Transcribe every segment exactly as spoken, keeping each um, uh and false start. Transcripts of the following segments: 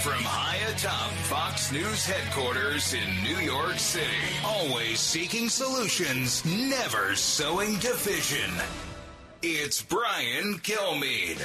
From high atop Fox News headquarters in New York City, always seeking solutions, never sowing division. It's Brian Kilmeade.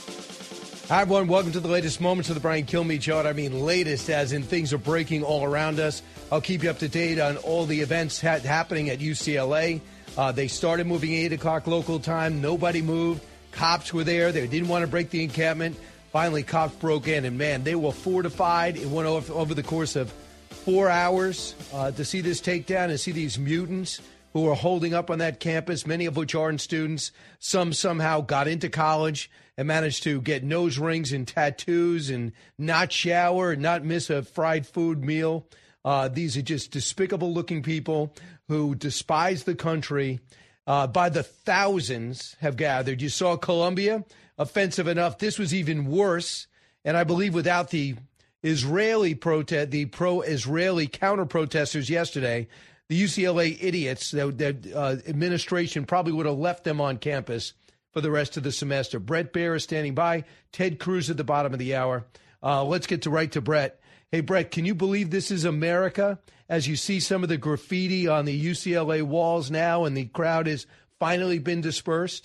Hi, everyone. Welcome to the latest moments of the Brian Kilmeade Show. I mean latest as in things are breaking all around us. I'll keep you up to date on all the events ha- happening at U C L A. Uh, they started moving eight o'clock local time. Nobody moved. Cops were there. They didn't want to break the encampment. Finally, cops broke in, and, man, they were fortified. It went over, over the course of four hours uh, to see this takedown and see these mutants who were holding up on that campus, many of which aren't students. Some somehow got into college and managed to get nose rings and tattoos and not shower and not miss a fried food meal. Uh, these are just despicable-looking people who despise the country. Uh, by the thousands have gathered. You saw Columbia, offensive enough. This was even worse. And I believe without the Israeli protest, the pro-Israeli counter-protesters yesterday, the U C L A idiots, the, the uh, administration probably would have left them on campus for the rest of the semester. Brett Baer is standing by. Ted Cruz at the bottom of the hour. Uh, let's get to right to Brett. Hey, Brett, can you believe this is America? As you see some of the graffiti on the U C L A walls now and the crowd has finally been dispersed?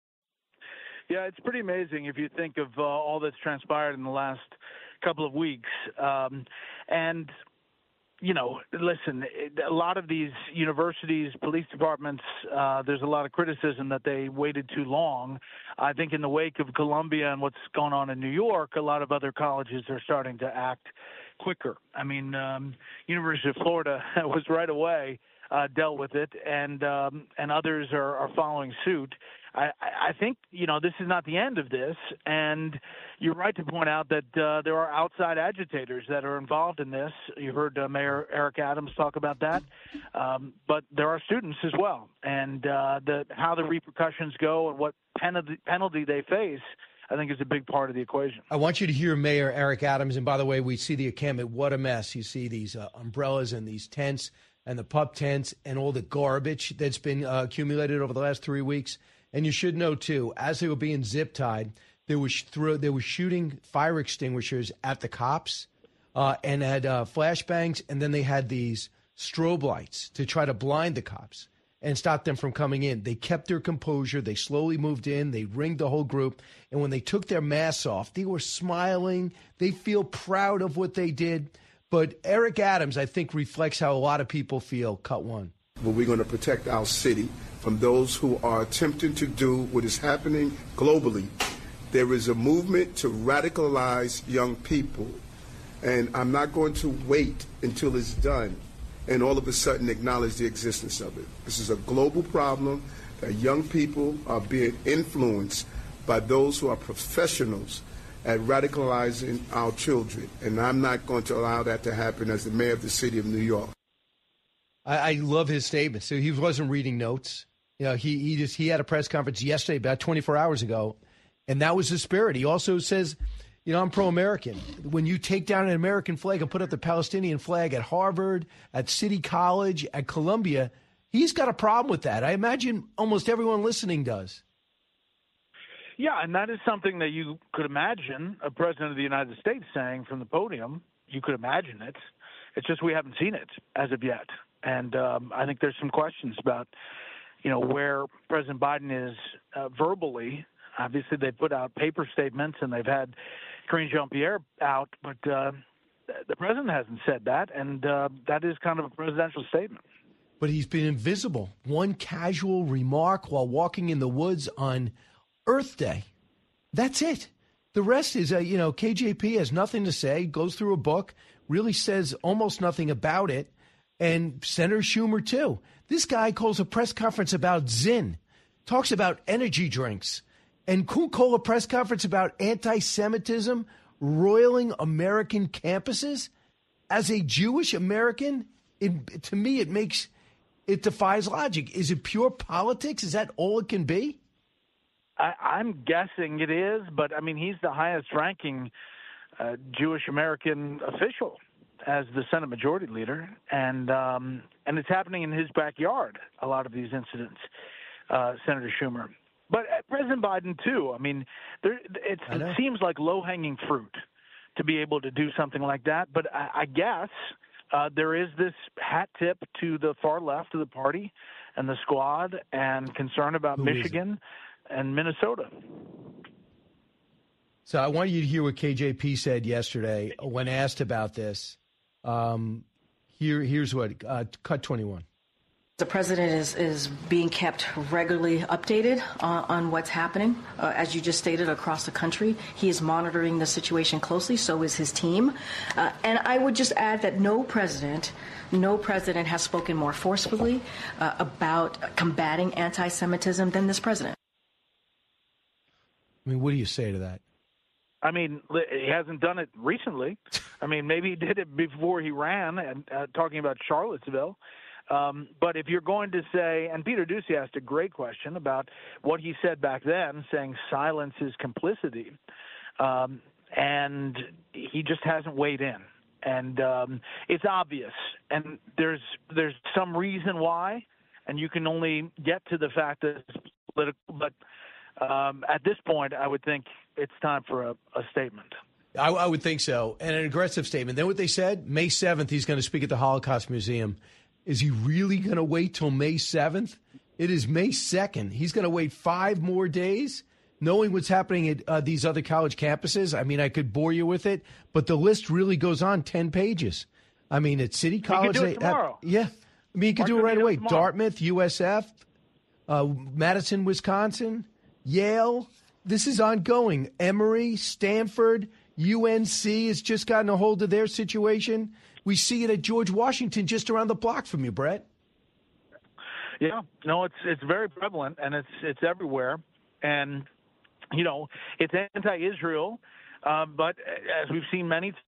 Yeah, it's pretty amazing if you think of uh, all that's transpired in the last couple of weeks. Um, and, you know, listen, a lot of these universities, police departments, uh, there's a lot of criticism that they waited too long. I think in the wake of Columbia and what's going on in New York, a lot of other colleges are starting to act quicker. I mean, um, University of Florida was right away uh, dealt with it, and um, and others are, are following suit. I, I think, you know, this is not the end of this, and you're right to point out that uh, there are outside agitators that are involved in this. You heard uh, Mayor Eric Adams talk about that, um, but there are students as well, and uh, the, how the repercussions go and what penalty, penalty they face, I think is a big part of the equation. I want you to hear Mayor Eric Adams. And by the way, we see the encampment. What a mess. You see these uh, umbrellas and these tents and the pup tents and all the garbage that's been uh, accumulated over the last three weeks. And you should know, too, as they were being zip tied, they were, sh- throw- they were shooting fire extinguishers at the cops uh, and had uh, flashbangs. And then they had these strobe lights to try to blind the cops and stop them from coming in. They kept their composure. They slowly moved in. They ringed the whole group. And when they took their masks off, they were smiling. They feel proud of what they did. But Eric Adams, I think, reflects how a lot of people feel. Cut one. Well, we're going to protect our city from those who are attempting to do what is happening globally. There is a movement to radicalize young people. And I'm not going to wait until it's done and all of a sudden acknowledge the existence of it. This is a global problem that young people are being influenced by those who are professionals at radicalizing our children. And I'm not going to allow that to happen as the mayor of the city of New York. I, I love his statement. So he wasn't reading notes. You know, he, he just he had a press conference yesterday, about twenty-four hours ago, and that was the spirit. He also says, you know, I'm pro-American. When you take down an American flag and put up the Palestinian flag at Harvard, at City College, at Columbia, he's got a problem with that. I imagine almost everyone listening does. Yeah, and that is something that you could imagine a president of the United States saying from the podium. You could imagine it. It's just we haven't seen it as of yet. And um, I think there's some questions about, you know, where President Biden is uh, verbally. Obviously, they put out paper statements and they've had Karine Jean-Pierre out, but uh, the president hasn't said that, and uh, that is kind of a presidential statement. But he's been invisible. One casual remark while walking in the woods on Earth Day. That's it. The rest is, uh, you know, K J P has nothing to say, goes through a book, really says almost nothing about it, and Senator Schumer, too. This guy calls a press conference about Zyn, talks about energy drinks, and couldn't call a press conference about anti-Semitism roiling American campuses? As a Jewish American, it, to me, it makes, it defies logic. Is it pure politics? Is that all it can be? I, I'm guessing it is, but I mean, he's the highest ranking uh, Jewish American official as the Senate Majority Leader, and um, and it's happening in his backyard, a lot of these incidents, uh, Senator Schumer. But President Biden, too, I mean, there, it's, it seems like low-hanging fruit to be able to do something like that. But I, I guess uh, there is this hat tip to the far left of the party and the squad and concern about Who Michigan and Minnesota. So I want you to hear what K J P said yesterday when asked about this. Um, here, here's what, uh, cut twenty-one. The president is, is being kept regularly updated uh, on what's happening, uh, as you just stated, across the country. He is monitoring the situation closely, so is his team. Uh, and I would just add that no president, no president has spoken more forcefully uh, about combating anti-Semitism than this president. I mean, what do you say to that? I mean, he hasn't done it recently. I mean, maybe he did it before he ran, and uh, talking about Charlottesville. Um, but if you're going to say, and Peter Doocy asked a great question about what he said back then, saying silence is complicity, um, and he just hasn't weighed in. And um, it's obvious, and there's there's some reason why, and you can only get to the fact that it's political. But um, at this point, I would think it's time for a, a statement. I, I would think so, and an aggressive statement. Then what they said, May seventh, he's going to speak at the Holocaust Museum. Is he really going to wait till May seventh? It is May second. He's going to wait five more days, knowing what's happening at uh, these other college campuses. I mean, I could bore you with it, but the list really goes on ten pages. I mean, at City College. He could do it they, tomorrow. Uh, yeah. I mean, you could do it right away. Dartmouth, U S F, uh, Madison, Wisconsin, Yale. This is ongoing. Emory, Stanford, U N C has just gotten a hold of their situation. We see it at George Washington just around the block from you, Brett. Yeah, no, it's it's very prevalent, and it's it's everywhere. And, you know, it's anti-Israel, uh, but as we've seen many times.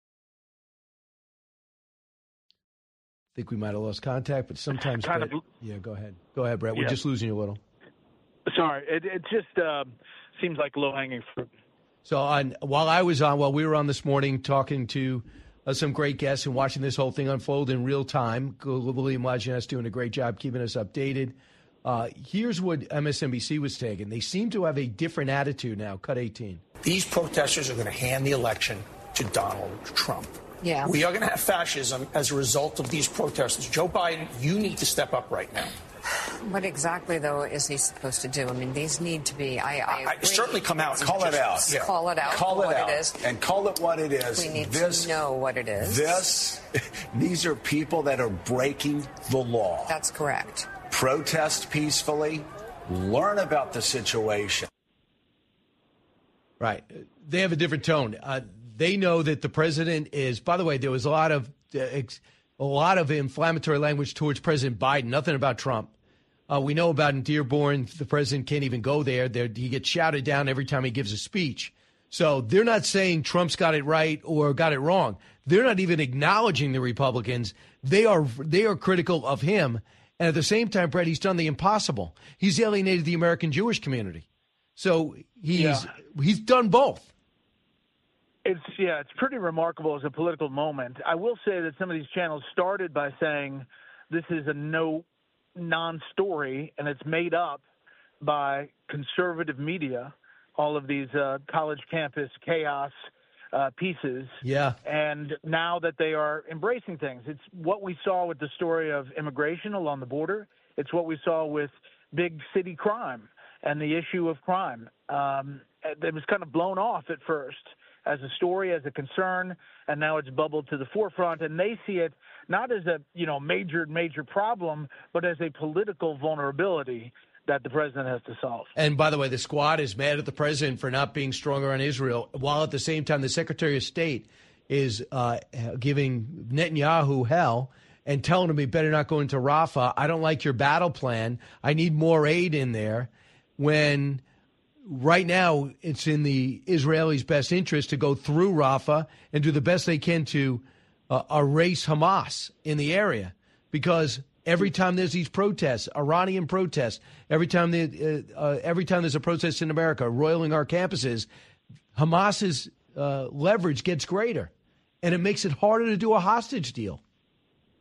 I think we might have lost contact, but sometimes. Kind Brett, of, yeah, go ahead. Go ahead, Brett. We're yeah. just losing you a little. Sorry, it, it just uh, seems like low-hanging fruit. So on, while I was on, while we were on this morning talking to uh, some great guests and watching this whole thing unfold in real time, William Lajeunesse doing a great job keeping us updated. Uh, here's what M S N B C was taking. They seem to have a different attitude now. Cut eighteen. These protesters are going to hand the election to Donald Trump. Yeah. We are going to have fascism as a result of these protesters. Joe Biden, you need to step up right now. What exactly, though, is he supposed to do? I mean, these need to be. I, I, I certainly come out. Call it out. Yeah. Call it out. Call it what out. It is. And call it what it is. We need this, to know what it is. This, these are people that are breaking the law. That's correct. Protest peacefully. Learn about the situation. Right. They have a different tone. Uh, they know that the president is. By the way, there was a lot of uh, ex, a lot of inflammatory language towards President Biden. Nothing about Trump. Uh, we know about in Dearborn, the president can't even go there. They're, he gets shouted down every time he gives a speech. So they're not saying Trump's got it right or got it wrong. They're not even acknowledging the Republicans. They are they are critical of him. And at the same time, Brett, he's done the impossible. He's alienated the American Jewish community. So he's yeah. he's done both. It's yeah, it's pretty remarkable as a political moment. I will say that some of these channels started by saying this is a no non-story, and it's made up by conservative media, all of these uh, college campus chaos uh, pieces. Yeah. And now that they are embracing things, it's what we saw with the story of immigration along the border. It's what we saw with big city crime and the issue of crime. Um, it was kind of blown off at first as a story, as a concern, and now it's bubbled to the forefront, and they see it not as a, you know, major, major problem, but as a political vulnerability that the president has to solve. And by the way, the squad is mad at the president for not being stronger on Israel, while at the same time the Secretary of State is uh, giving Netanyahu hell and telling him he better not go into Rafah. I don't like your battle plan. I need more aid in there. When right now it's in the Israelis' best interest to go through Rafah and do the best they can to uh, erase Hamas in the area, because every time there's these protests, Iranian protests, every time they, uh, uh, every time there's a protest in America roiling our campuses, Hamas's uh, leverage gets greater, and it makes it harder to do a hostage deal.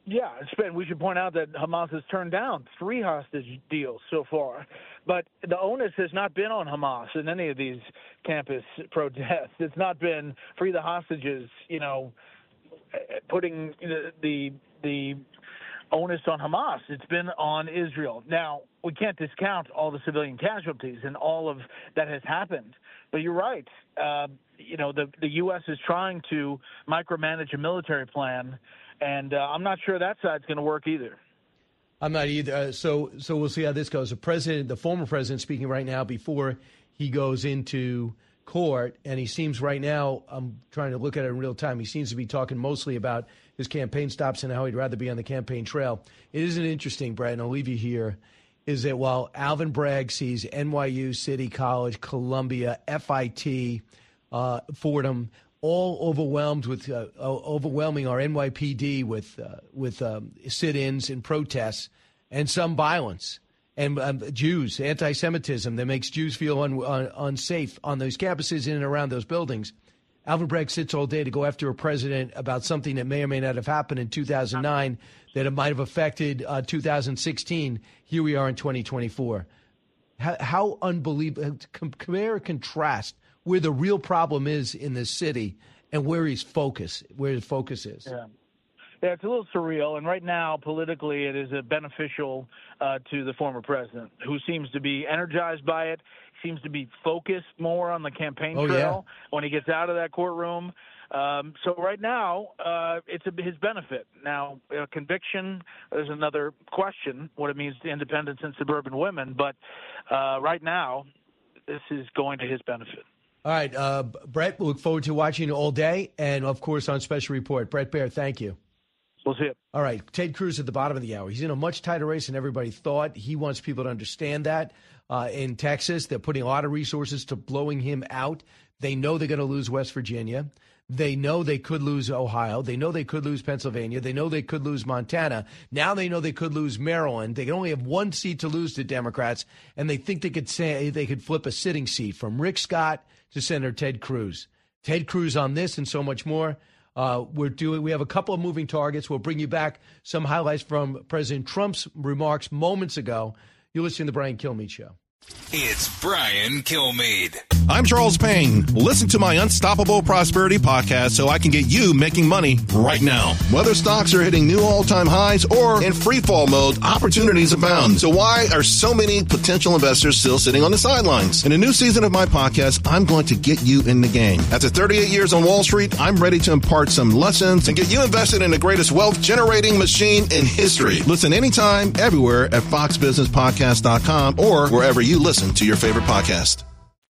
Yeah, it's been, we should point out that Hamas has turned down three hostage deals so far. But the onus has not been on Hamas in any of these campus protests. It's not been free the hostages, you know, putting the the, the onus on Hamas. It's been on Israel. Now, we can't discount all the civilian casualties and all of that has happened. But you're right. Uh, you know, the, the U S is trying to micromanage a military plan, and uh, I'm not sure that side's going to work either. I'm not either. Uh, so so we'll see how this goes. The president, the former president, speaking right now before he goes into court, and he seems right now, I'm trying to look at it in real time, he seems to be talking mostly about his campaign stops and how he'd rather be on the campaign trail. It isn't interesting, Brad, and I'll leave you here, is that while Alvin Bragg sees N Y U, City College, Columbia, F I T, uh, Fordham, all overwhelmed with uh, overwhelming our N Y P D with uh, with um, sit-ins and protests and some violence and um, Jews, anti-Semitism that makes Jews feel un- un- unsafe on those campuses in and around those buildings. Alvin Bragg sits all day to go after a president about something that may or may not have happened in two thousand nine, that it might have affected uh, two thousand sixteen. Here we are in twenty twenty-four. How, how unbelievable. Compare and contrast where the real problem is in this city and where his focus, where his focus is. Yeah. Yeah, it's a little surreal, and right now, politically, it is a beneficial uh, to the former president, who seems to be energized by it, seems to be focused more on the campaign oh, trail yeah. when he gets out of that courtroom. Um, so right now, uh, it's a, his benefit. Now, uh, conviction is another question, what it means to independents and suburban women, but uh, right now, this is going to his benefit. All right, uh, Brett, we look forward to watching you all day, and, of course, on Special Report. Brett Baer, thank you. We'll see it. All right, Ted Cruz at the bottom of the hour. He's in a much tighter race than everybody thought. He wants people to understand that. Uh, in Texas, they're putting a lot of resources to blowing him out. They know they're going to lose West Virginia. They know they could lose Ohio. They know they could lose Pennsylvania. They know they could lose Montana. Now they know they could lose Maryland. They can only have one seat to lose to Democrats, and they think they could say they could flip a sitting seat from Rick Scott to Senator Ted Cruz. Ted Cruz on this and so much more. Uh, we're doing. We have a couple of moving targets. We'll bring you back some highlights from President Trump's remarks moments ago. You're listening to the Brian Kilmeade Show. It's Brian Kilmeade. I'm Charles Payne. Listen to my Unstoppable Prosperity podcast so I can get you making money right now. Whether stocks are hitting new all-time highs or in free fall mode, opportunities abound. So why are so many potential investors still sitting on the sidelines? In a new season of my podcast, I'm going to get you in the game. After thirty-eight years on Wall Street, I'm ready to impart some lessons and get you invested in the greatest wealth-generating machine in history. Listen anytime, everywhere at fox business podcast dot com or wherever you listen to your favorite podcast.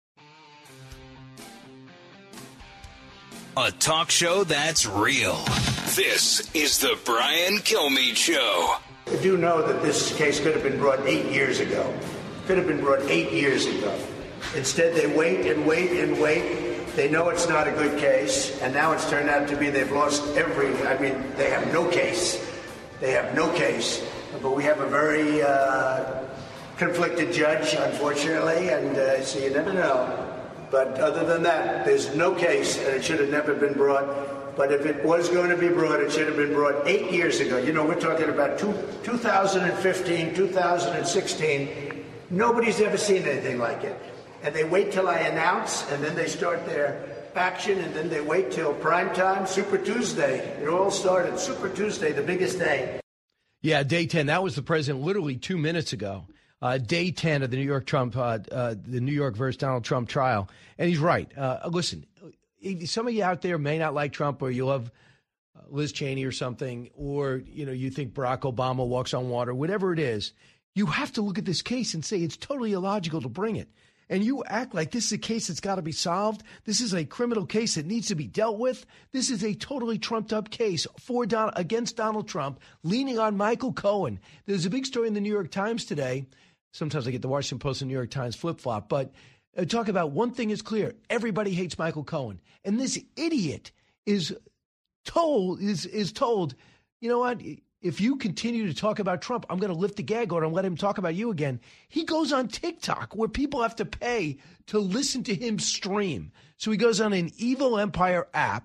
A talk show that's real. This is the Brian Kilmeade Show. I do know that this case could have been brought eight years ago. Could have been brought eight years ago. Instead, they wait and wait and wait. They know it's not a good case, and now it's turned out to be they've lost every, I mean, they have no case. They have no case. But we have a very uh, conflicted judge, unfortunately, and uh, so you never know. But other than that, there's no case, and it should have never been brought. But if it was going to be brought, it should have been brought eight years ago. You know, we're talking about two, two thousand fifteen, two thousand sixteen. Nobody's ever seen anything like it. And they wait till I announce, and then they start their action, and then they wait till prime time, Super Tuesday. It all started Super Tuesday, the biggest day. Yeah, day ten. That was the president literally two minutes ago. Uh, day ten of the New York Trump, uh, uh, the New York versus Donald Trump trial. And he's right. Uh, listen, some of you out there may not like Trump, or you love uh, Liz Cheney or something, or, you know, you think Barack Obama walks on water, whatever it is. You have to look at this case and say it's totally illogical to bring it. And you act like this is a case that's got to be solved. This is a criminal case that needs to be dealt with. This is a totally trumped-up case for Don- against Donald Trump, leaning on Michael Cohen. There's a big story in the New York Times today. Sometimes I get the Washington Post and New York Times flip-flop, but uh, talk about one thing is clear. Everybody hates Michael Cohen. And this idiot is told, is, is told, you know what, if you continue to talk about Trump, I'm going to lift the gag order and let him talk about you again. He goes on TikTok where people have to pay to listen to him stream. So he goes on an Evil Empire app.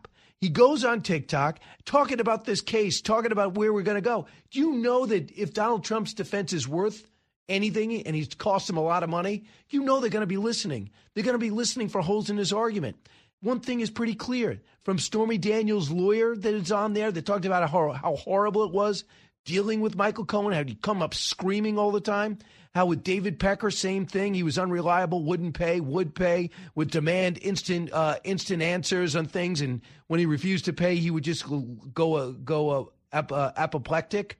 He goes on TikTok talking about this case, talking about where we're going to go. Do you know that if Donald Trump's defense is worth anything and he's cost him a lot of money, you know they're going to be listening. They're going to be listening for holes in his argument. One thing is pretty clear from Stormy Daniels' lawyer that is on there that talked about how, how horrible it was dealing with Michael Cohen, how he'd come up screaming all the time. How with David Pecker, same thing. He was unreliable, wouldn't pay, would pay, would demand instant uh, instant answers on things. And when he refused to pay, he would just go uh, go uh, ap- uh, apoplectic.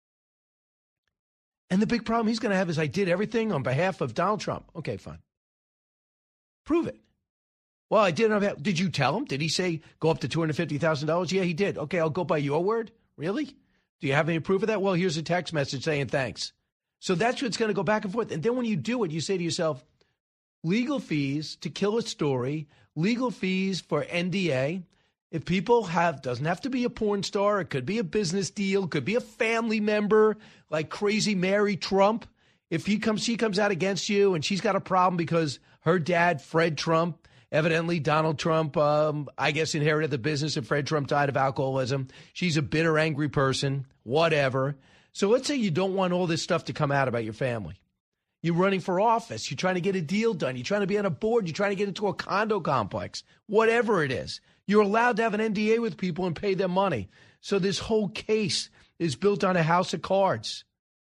And the big problem he's going to have is I did everything on behalf of Donald Trump. Okay, fine. Prove it. Well, I did. Have, did you tell him? Did he say go up to two hundred fifty thousand dollars? Yeah, he did. Okay, I'll go by your word. Really? Do you have any proof of that? Well, here's a text message saying thanks. So that's what's going to go back and forth. And then when you do it, you say to yourself, legal fees to kill a story, legal fees for N D A. If people have, doesn't have to be a porn star. It could be a business deal. Could be a family member like crazy Mary Trump. If he comes, she comes out against you and she's got a problem because her dad, Fred Trump, evidently Donald Trump, um, I guess, inherited the business and Fred Trump died of alcoholism. She's a bitter, angry person, whatever. So let's say you don't want all this stuff to come out about your family. You're running for office. You're trying to get a deal done. You're trying to be on a board. You're trying to get into a condo complex, whatever it is. You're allowed to have an N D A with people and pay them money. So this whole case is built on a house of cards.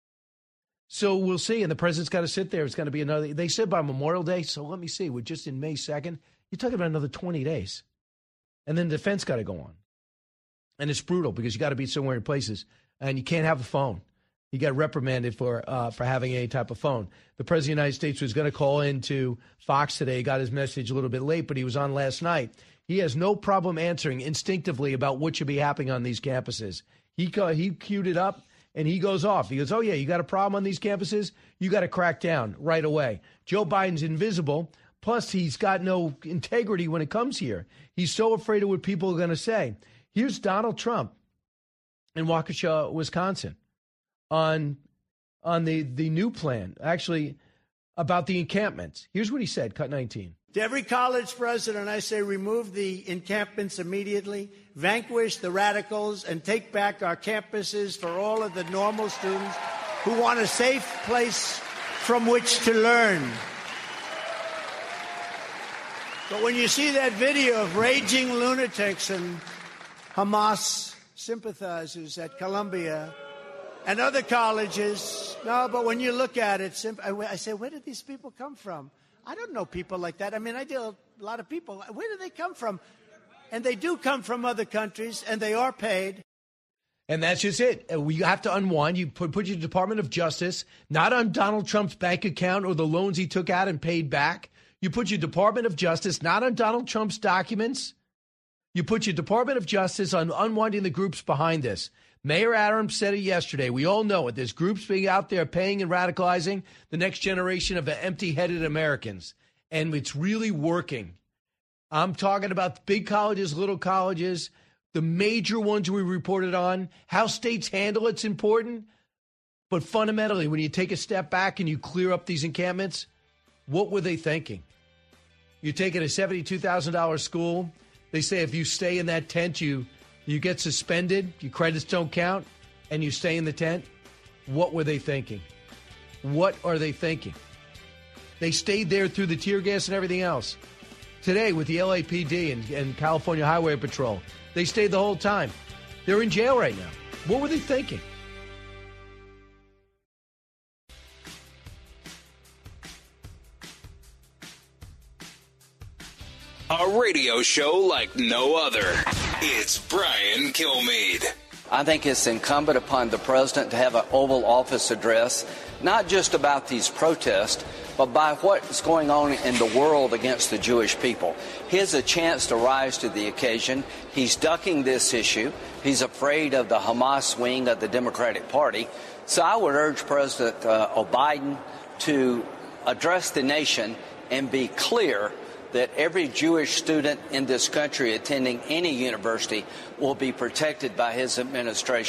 So we'll see. And the president's got to sit there. It's going to be another. They said by Memorial Day. So let me see. We're just in May second. You're talking about another twenty days. And then the defense got to go on. And it's brutal because you got to be somewhere in places. And you can't have a phone. He got reprimanded for uh, for having any type of phone. The President of the United States was going to call into Fox today. He got his message a little bit late, but he was on last night. He has no problem answering instinctively about what should be happening on these campuses. He he queued it up, and he goes off. He goes, oh, yeah, you got a problem on these campuses? You got to crack down right away. Joe Biden's invisible, plus he's got no integrity when it comes here. He's so afraid of what people are going to say. Here's Donald Trump in Waukesha, Wisconsin, on on the, the new plan, actually, about the encampments. Here's what he said, cut nineteen. To every college president, I say remove the encampments immediately, vanquish the radicals, and take back our campuses for all of the normal students who want a safe place from which to learn. But when you see that video of raging lunatics and Hamas sympathizers at Columbia and other colleges. No, but when you look at it, I say, where did these people come from? I don't know people like that. I mean, I deal with a lot of people. Where do they come from? And they do come from other countries, and they are paid. And that's just it. We have to unwind. You put, put your Department of Justice, not on Donald Trump's bank account or the loans he took out and paid back. You put your Department of Justice, not on Donald Trump's documents. You put your Department of Justice on unwinding the groups behind this. Mayor Adams said it yesterday. We all know it. There's groups being out there paying and radicalizing the next generation of empty-headed Americans. And it's really working. I'm talking about big colleges, little colleges, the major ones we reported on. How states handle it's important. But fundamentally, when you take a step back and you clear up these encampments, what were they thinking? You're taking a seventy-two thousand dollars school. They say if you stay in that tent, you you get suspended, your credits don't count, and you stay in the tent. What were they thinking? What are they thinking? They stayed there through the tear gas and everything else. Today with the L A P D and, and California Highway Patrol, they stayed the whole time. They're in jail right now. What were they thinking? A radio show like no other. It's Brian Kilmeade. I think it's incumbent upon the president to have an Oval Office address, not just about these protests, but by what's going on in the world against the Jewish people. Here's a chance to rise to the occasion. He's ducking this issue. He's afraid of the Hamas wing of the Democratic Party. So I would urge President uh, Biden to address the nation and be clear that every Jewish student in this country attending any university will be protected by his administration.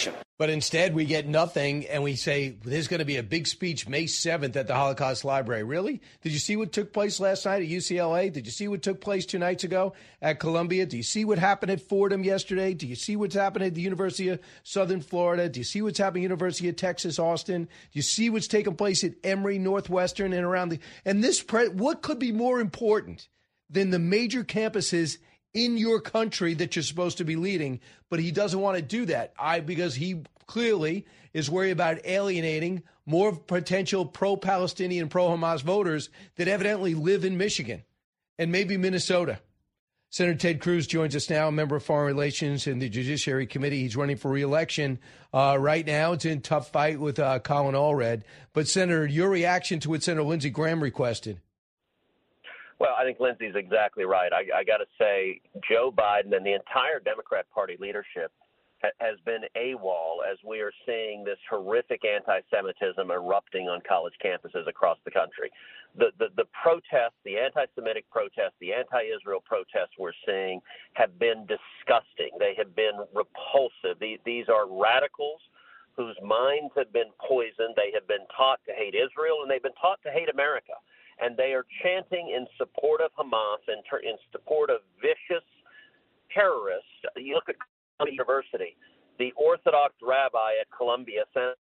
But instead, we get nothing, and we say there's going to be a big speech May seventh at the Holocaust Library. Really? Did you see what took place last night at U C L A? Did you see what took place two nights ago at Columbia? Do you see what happened at Fordham yesterday? Do you see what's happened at the University of Southern Florida? Do you see what's happening at the University of Texas, Austin? Do you see what's taking place at Emory, Northwestern, and around the – and this pre- – what could be more important than the major campuses – in your country that you're supposed to be leading, but he doesn't want to do that. I because he clearly is worried about alienating more potential pro-Palestinian, pro-Hamas voters that evidently live in Michigan and maybe Minnesota. Senator Ted Cruz joins us now, a member of Foreign Relations in the Judiciary Committee. He's running for re-election uh, right now. It's in a tough fight with uh, Colin Allred. But, Senator, your reaction to what Senator Lindsey Graham requested? Well, I think Lindsey's exactly right. I, I got to say, Joe Biden and the entire Democrat Party leadership ha- has been AWOL as we are seeing this horrific anti-Semitism erupting on college campuses across the country. The, the, the protests, the anti-Semitic protests, the anti-Israel protests we're seeing have been disgusting. They have been repulsive. These, these are radicals whose minds have been poisoned. They have been taught to hate Israel, and they've been taught to hate America. And they are chanting in support of Hamas and ter- in support of vicious terrorists. You look at Columbia University, the Orthodox rabbi at Columbia sent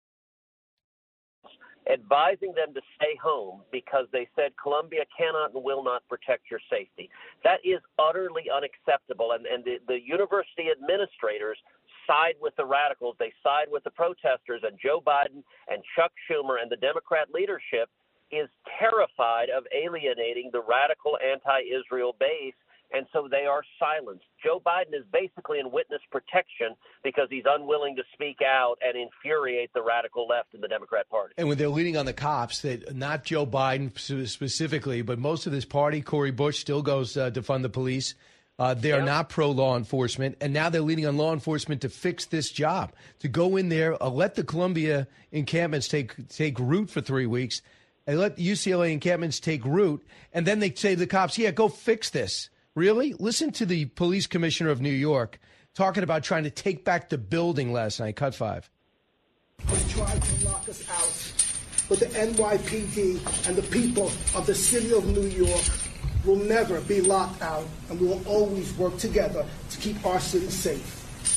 advising them to stay home because they said Columbia cannot and will not protect your safety. That is utterly unacceptable. And, and the, the university administrators side with the radicals. They side with the protesters. And Joe Biden and Chuck Schumer and the Democrat leadership is terrified of alienating the radical anti-Israel base, and so they are silenced. Joe Biden is basically in witness protection because he's unwilling to speak out and infuriate the radical left in the Democrat Party. And when they're leaning on the cops, that not Joe Biden specifically, but most of this party, Cori Bush still goes uh, to fund the police. Uh, they are yeah. not pro-law enforcement, and now they're leaning on law enforcement to fix this job, to go in there, uh, let the Columbia encampments take take root for three weeks, and let U C L A encampments take root, and then they say to the cops, yeah, go fix this. Really? Listen to the police commissioner of New York talking about trying to take back the building last night. Cut five. They tried to lock us out, but the N Y P D and the people of the city of New York will never be locked out, and we will always work together to keep our city safe.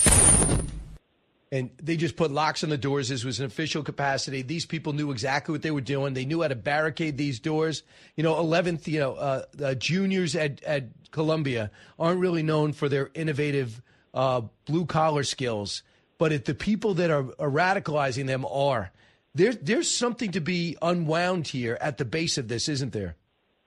And they just put locks on the doors. This was an official capacity. These people knew exactly what they were doing. They knew how to barricade these doors. You know, eleventh, you know, uh, uh, juniors at, at Columbia aren't really known for their innovative uh, blue-collar skills. But if the people that are, are radicalizing them are, there, there's something to be unwound here at the base of this, isn't there?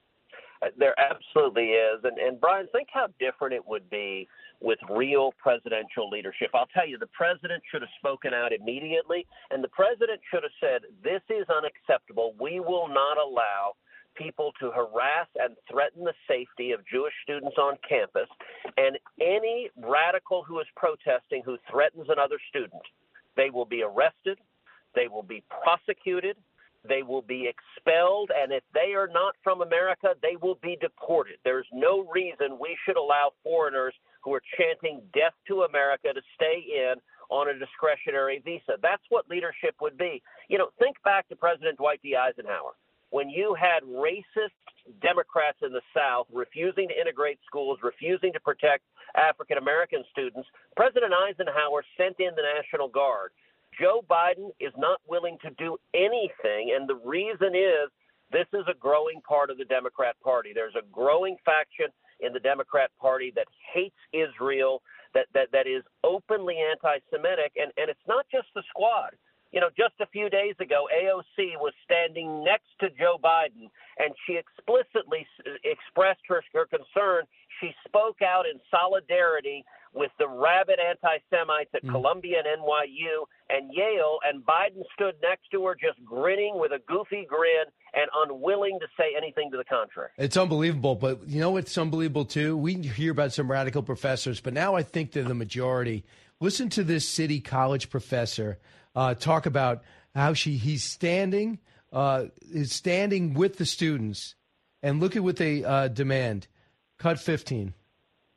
There absolutely is. And, and Brian, think how different it would be with real presidential leadership. I'll tell you, the president should have spoken out immediately, and the president should have said, this is unacceptable. We will not allow people to harass and threaten the safety of Jewish students on campus, and any radical who is protesting who threatens another student, they will be arrested, they will be prosecuted, they will be expelled, and if they are not from America, they will be deported. There's no reason we should allow foreigners who are chanting death to America to stay in on a discretionary visa. That's what leadership would be. You know, think back to President Dwight D. Eisenhower. When you had racist Democrats in the South refusing to integrate schools, refusing to protect African-American students, President Eisenhower sent in the National Guard. Joe Biden is not willing to do anything, and the reason is this is a growing part of the Democrat Party. There's a growing faction in the Democrat Party that hates Israel, that that, that is openly anti-Semitic, and, and it's not just the squad. You know, just a few days ago, A O C was standing next to Joe Biden, and she explicitly expressed her, her concern. She spoke out in solidarity with the rabid anti-Semites at mm. Columbia and N Y U and Yale, and Biden stood next to her just grinning with a goofy grin and unwilling to say anything to the contrary. It's unbelievable, but you know what's unbelievable, too? We hear about some radical professors, but now I think they're the majority. Listen to this city college professor uh, talk about how she he's standing, uh, is standing with the students, and look at what they uh, demand. Cut fifteen.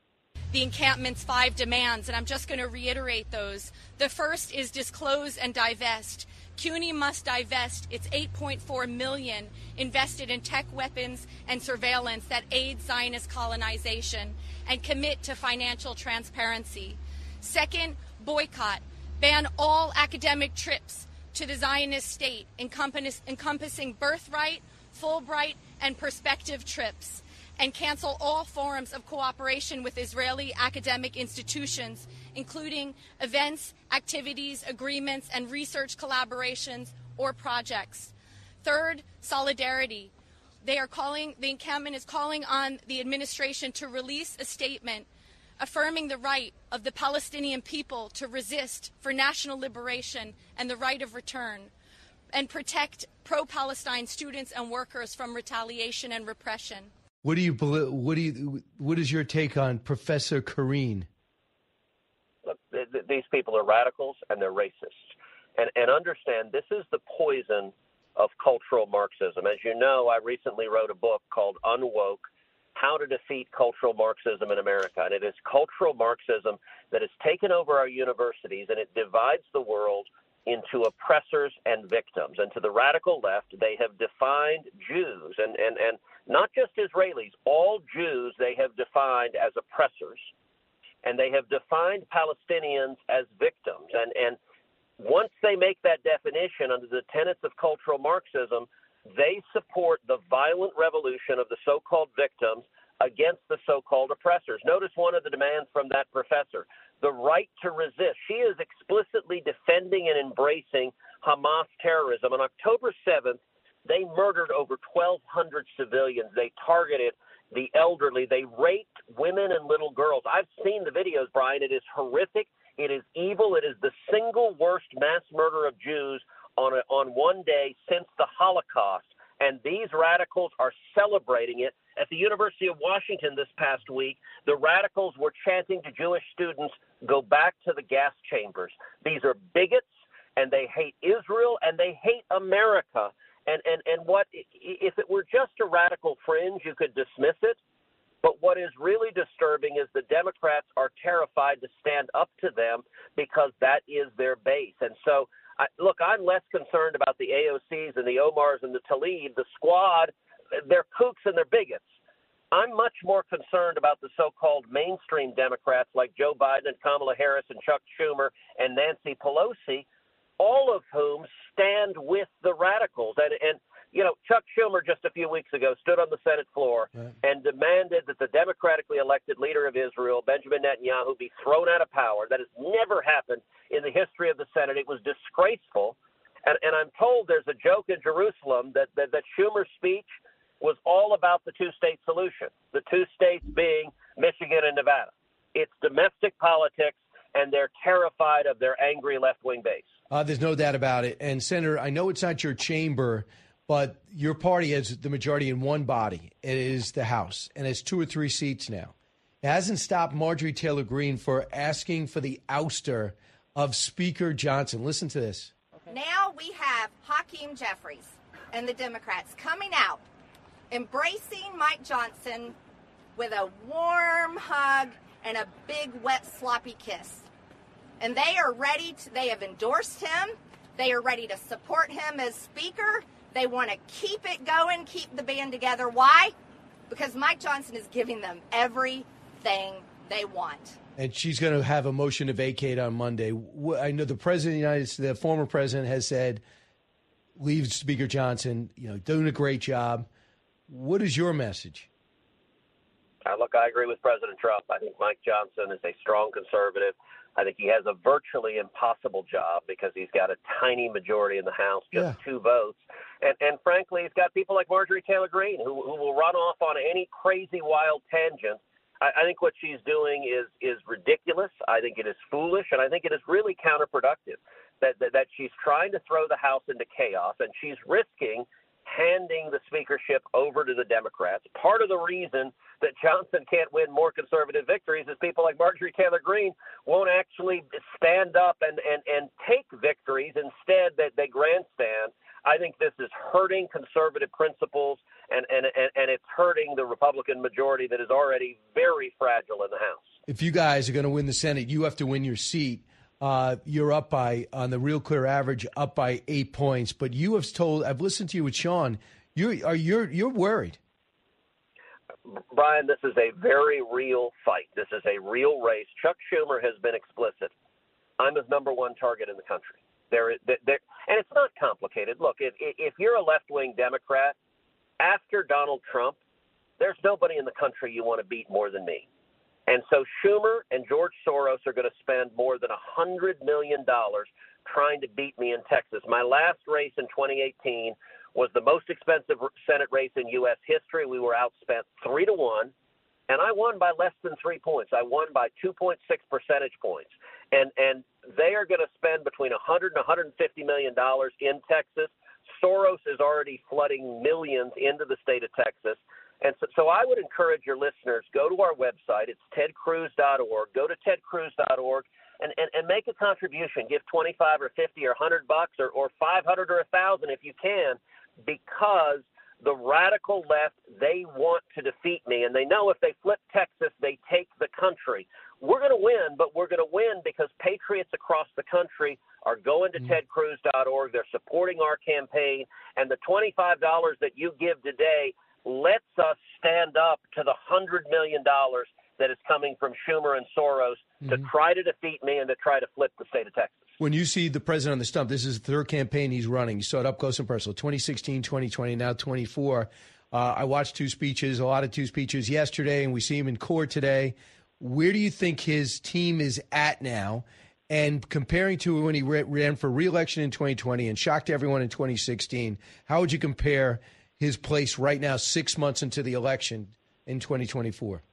the encampment's five demands, and I'm just going to reiterate those. The first is disclose and divest. CUNY must divest its eight point four million dollars invested in tech weapons and surveillance that aid Zionist colonization and commit to financial transparency. Second, boycott. Ban all academic trips to the Zionist state, encompass, encompassing birthright, Fulbright, and prospective trips, and cancel all forms of cooperation with Israeli academic institutions, including events, activities, agreements, and research collaborations or projects. Third, solidarity. They are calling, the encampment is calling on the administration to release a statement affirming the right of the Palestinian people to resist for national liberation and the right of return, and protect pro-Palestine students and workers from retaliation and repression. What do you what do you what is your take on Professor Karine? Look, th- th- these people are radicals and they're racists, and and understand this is the poison of cultural Marxism. As you know, I recently wrote a book called Unwoke: How to Defeat Cultural Marxism in America, and it is cultural Marxism that has taken over our universities, and it divides the world into oppressors and victims. And to the radical left, they have defined Jews, and, and, and not just Israelis, all Jews they have defined as oppressors, and they have defined Palestinians as victims. And, and once they make that definition under the tenets of cultural Marxism, they support the violent revolution of the so-called victims against the so-called oppressors. Notice one of the demands from that professor, the right to resist. She is explicitly defending and embracing Hamas terrorism. On October seventh, they murdered over twelve hundred civilians. They targeted the elderly. They raped women and little girls. I've seen the videos, Brian. It is horrific. It is evil. It is the single worst mass murder of Jews on a, on one day since the Holocaust. And these radicals are celebrating it. At the University of Washington this past week, the radicals were chanting to Jewish students, go back to the gas chambers. These are bigots, and they hate Israel, and they hate America. And, and, and what if it were just a radical fringe, you could dismiss it. But what is really disturbing is the Democrats are terrified to stand up to them because that is their base. And so, I, look, I'm less concerned about the A O Cs and the Omars and the Tlaib, the squad. They're kooks and they're bigots. I'm much more concerned about the so-called mainstream Democrats like Joe Biden and Kamala Harris and Chuck Schumer and Nancy Pelosi, all of whom stand with the radicals. And, and you know, Chuck Schumer just a few weeks ago stood on the Senate floor right. and demanded that the democratically elected leader of Israel, Benjamin Netanyahu, be thrown out of power. That has never happened in the history of the Senate. It was disgraceful. And, and I'm told there's a joke in Jerusalem that, that, that Schumer's speech was all about the two-state solution, the two states being Michigan and Nevada. It's domestic politics, and they're terrified of their angry left-wing base. Uh, there's no doubt about it. And, Senator, I know it's not your chamber, but your party has the majority in one body. It is the House, and it's two or three seats now. It hasn't stopped Marjorie Taylor Greene for asking for the ouster of Speaker Johnson. Listen to this. Now we have Hakeem Jeffries and the Democrats coming out, embracing Mike Johnson with a warm hug and a big, wet, sloppy kiss. And they are ready to, they have endorsed him. They are ready to support him as Speaker. They want to keep it going, keep the band together. Why? Because Mike Johnson is giving them everything they want. And she's going to have a motion to vacate on Monday. I know the president of the United States, the former president, has said, leave Speaker Johnson, you know, doing a great job. What is your message? Uh, look, I agree with President Trump. I think Mike Johnson is a strong conservative. I think he has a virtually impossible job because he's got a tiny majority in the House, just yeah. two votes. And, and frankly, he's got people like Marjorie Taylor Greene who, who will run off on any crazy, wild tangent. I, I think what she's doing is is ridiculous. I think it is foolish, and I think it is really counterproductive that, that, that she's trying to throw the House into chaos, and she's risking handing the speakership over to the Democrats. Part of the reason that Johnson can't win more conservative victories is people like Marjorie Taylor Greene won't actually stand up and, and, and take victories. Instead, that they, they grandstand. I think this is hurting conservative principles, and, and, and, and it's hurting the Republican majority that is already very fragile in the House. if you guys are going to win the Senate, you have to win your seat. Uh, you're up by, on the Real Clear average, up by eight points. But you have told, I've listened to you with Sean, you are you're you're worried. Brian, this is a very real fight. This is a real race. Chuck Schumer has been explicit. I'm his number one target in the country. There, there, and it's not complicated. Look, if, if you're a left-wing Democrat, after Donald Trump, there's nobody in the country you want to beat more than me. And so Schumer and George Soros are going to spend more than one hundred million dollars trying to beat me in Texas. My last race in twenty eighteen was the most expensive Senate race in U S history. We were outspent three to one, and I won by less than three points. I won by two point six percentage points. And and they are going to spend between one hundred and one hundred fifty million dollars in Texas. Soros is already flooding millions into the state of Texas. And so, so I would encourage your listeners, go to our website. It's ted cruz dot org. Go to ted cruz dot org and, and, and make a contribution. Give twenty-five or fifty or one hundred bucks or, or five hundred or one thousand if you can, because the radical left, they want to defeat me. And they know if they flip Texas, they take the country. We're going to win, but we're going to win because patriots across the country are going to mm-hmm. ted cruz dot org. They're supporting our campaign. And the twenty-five dollars that you give today lets us stand up to the one hundred million dollars that is coming from Schumer and Soros mm-hmm. to try to defeat me and to try to flip the state of Texas. When you see the president on the stump, this is the third campaign he's running. You saw it up close and personal, twenty sixteen, twenty twenty, now twenty-four. Uh, I watched two speeches, a lot of two speeches yesterday, and we see him in court today. Where do you think his team is at now? And comparing to when he ran for re-election in twenty twenty and shocked everyone in twenty sixteen, how would you compare his place right now, six months into the election in twenty twenty-four?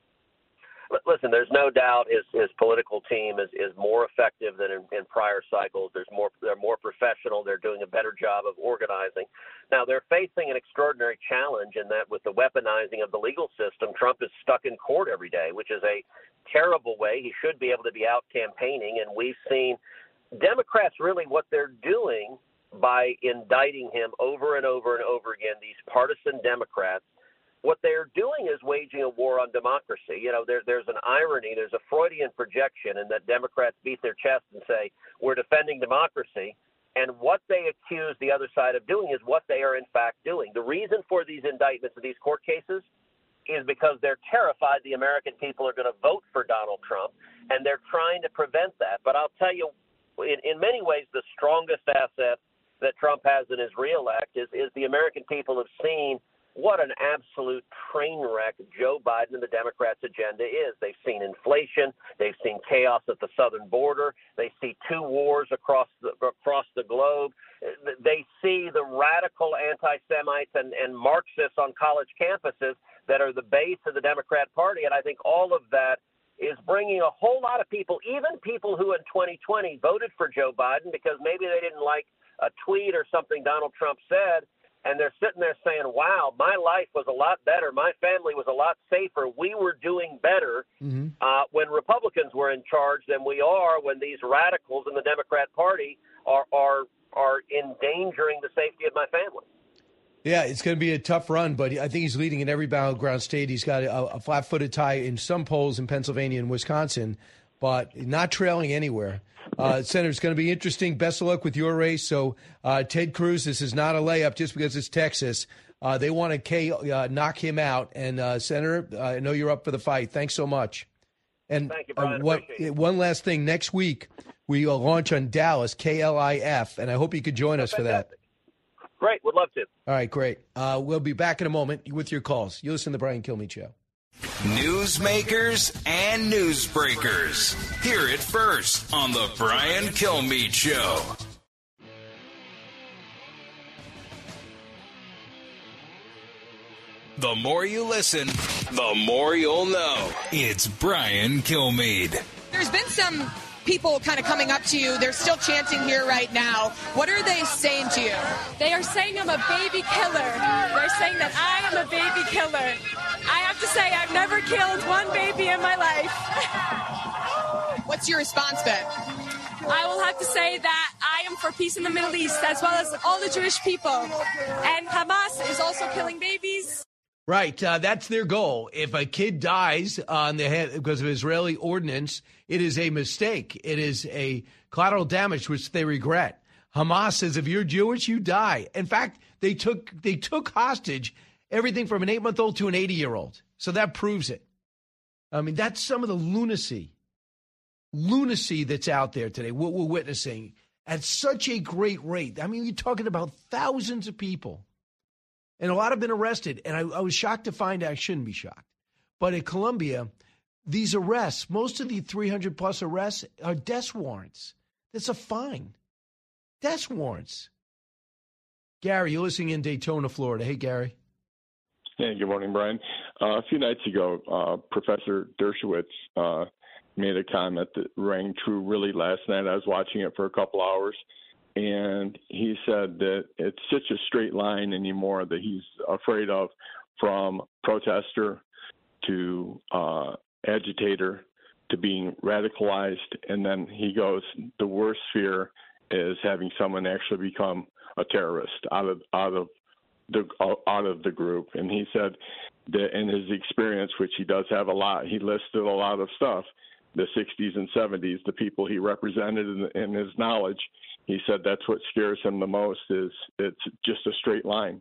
Listen, there's no doubt his, his political team is, is more effective than in, in prior cycles. There's more, they're more professional. They're doing a better job of organizing. Now, they're facing an extraordinary challenge in that with the weaponizing of the legal system, Trump is stuck in court every day, which is a terrible way. He should be able to be out campaigning, and we've seen Democrats really what they're doing by indicting him over and over and over again, these partisan Democrats. What they're doing is waging a war on democracy. You know, there, there's an irony, there's a Freudian projection in that Democrats beat their chest and say, we're defending democracy. And what they accuse the other side of doing is what they are in fact doing. The reason for these indictments of these court cases is because they're terrified the American people are going to vote for Donald Trump, and they're trying to prevent that. But I'll tell you, in, in many ways, the strongest asset that Trump has in his reelect is, is the American people have seen what an absolute train wreck Joe Biden and the Democrats' agenda is. They've seen inflation. They've seen chaos at the southern border. They see two wars across the, across the globe. They see the radical anti-Semites and, and Marxists on college campuses that are the base of the Democrat Party. And I think all of that is bringing a whole lot of people, even people who in twenty twenty voted for Joe Biden because maybe they didn't like a tweet or something Donald Trump said, and they're sitting there saying, wow, my life was a lot better. My family was a lot safer. We were doing better mm-hmm. uh, when Republicans were in charge than we are when these radicals in the Democrat Party are are are endangering the safety of my family. Yeah, it's going to be a tough run, but I think he's leading in every battleground state. He's got a, a flat-footed tie in some polls in Pennsylvania and Wisconsin, but not trailing anywhere. Uh, Senator, it's going to be interesting. Best of luck with your race. So, uh, Ted Cruz, this is not a layup just because it's Texas. Uh, they want to K, uh, knock him out. And, uh, Senator, uh, I know you're up for the fight. Thanks so much. And Thank you, Brian. Uh, what, one last thing. Next week, we will launch on Dallas, K L I F, and I hope you could join us for that. Great. Would love to. All right, great. Uh, we'll be back in a moment with your calls. You listen to the Brian Kilmeade Show. Newsmakers and newsbreakers. Hear it first on the Brian Kilmeade Show. The more you listen, the more you'll know. It's Brian Kilmeade. There's been some people kind of coming up to you. They're still chanting here right now. What are they saying to you? They are saying I'm a baby killer. They're saying that I am a baby killer. I have to say I've never killed one baby in my life. What's your response then? I will have to say that I am for peace in the Middle East as well as all the Jewish people. And Hamas is also killing babies. Right. Uh, that's their goal. If a kid dies on the head because of Israeli ordinance, it is a mistake. It is a collateral damage, which they regret. Hamas says if you're Jewish, you die. In fact, they took they took hostage everything from an eight-month-old to an eighty-year-old. So that proves it. I mean, that's some of the lunacy, lunacy that's out there today, what we're witnessing at such a great rate. I mean, you're talking about thousands of people. And a lot have been arrested. And I, I was shocked to find out, I shouldn't be shocked. But in Colombia, these arrests, most of the three hundred plus arrests are death warrants. That's a fine. Death warrants. Gary, you're listening in Daytona, Florida. Hey, Gary. Hey, good morning, Brian. Uh, a few nights ago, uh, Professor Dershowitz uh, made a comment that rang true really last night. I was watching it for a couple hours. And he said that it's such a straight line anymore that he's afraid of, from protester to uh, agitator to being radicalized. And then he goes, the worst fear is having someone actually become a terrorist out of out of the out of the group. And he said that in his experience, which he does have a lot, he listed a lot of stuff, the sixties and seventies, the people he represented in, in his knowledge. He said that's what scares him the most, is it's just a straight line.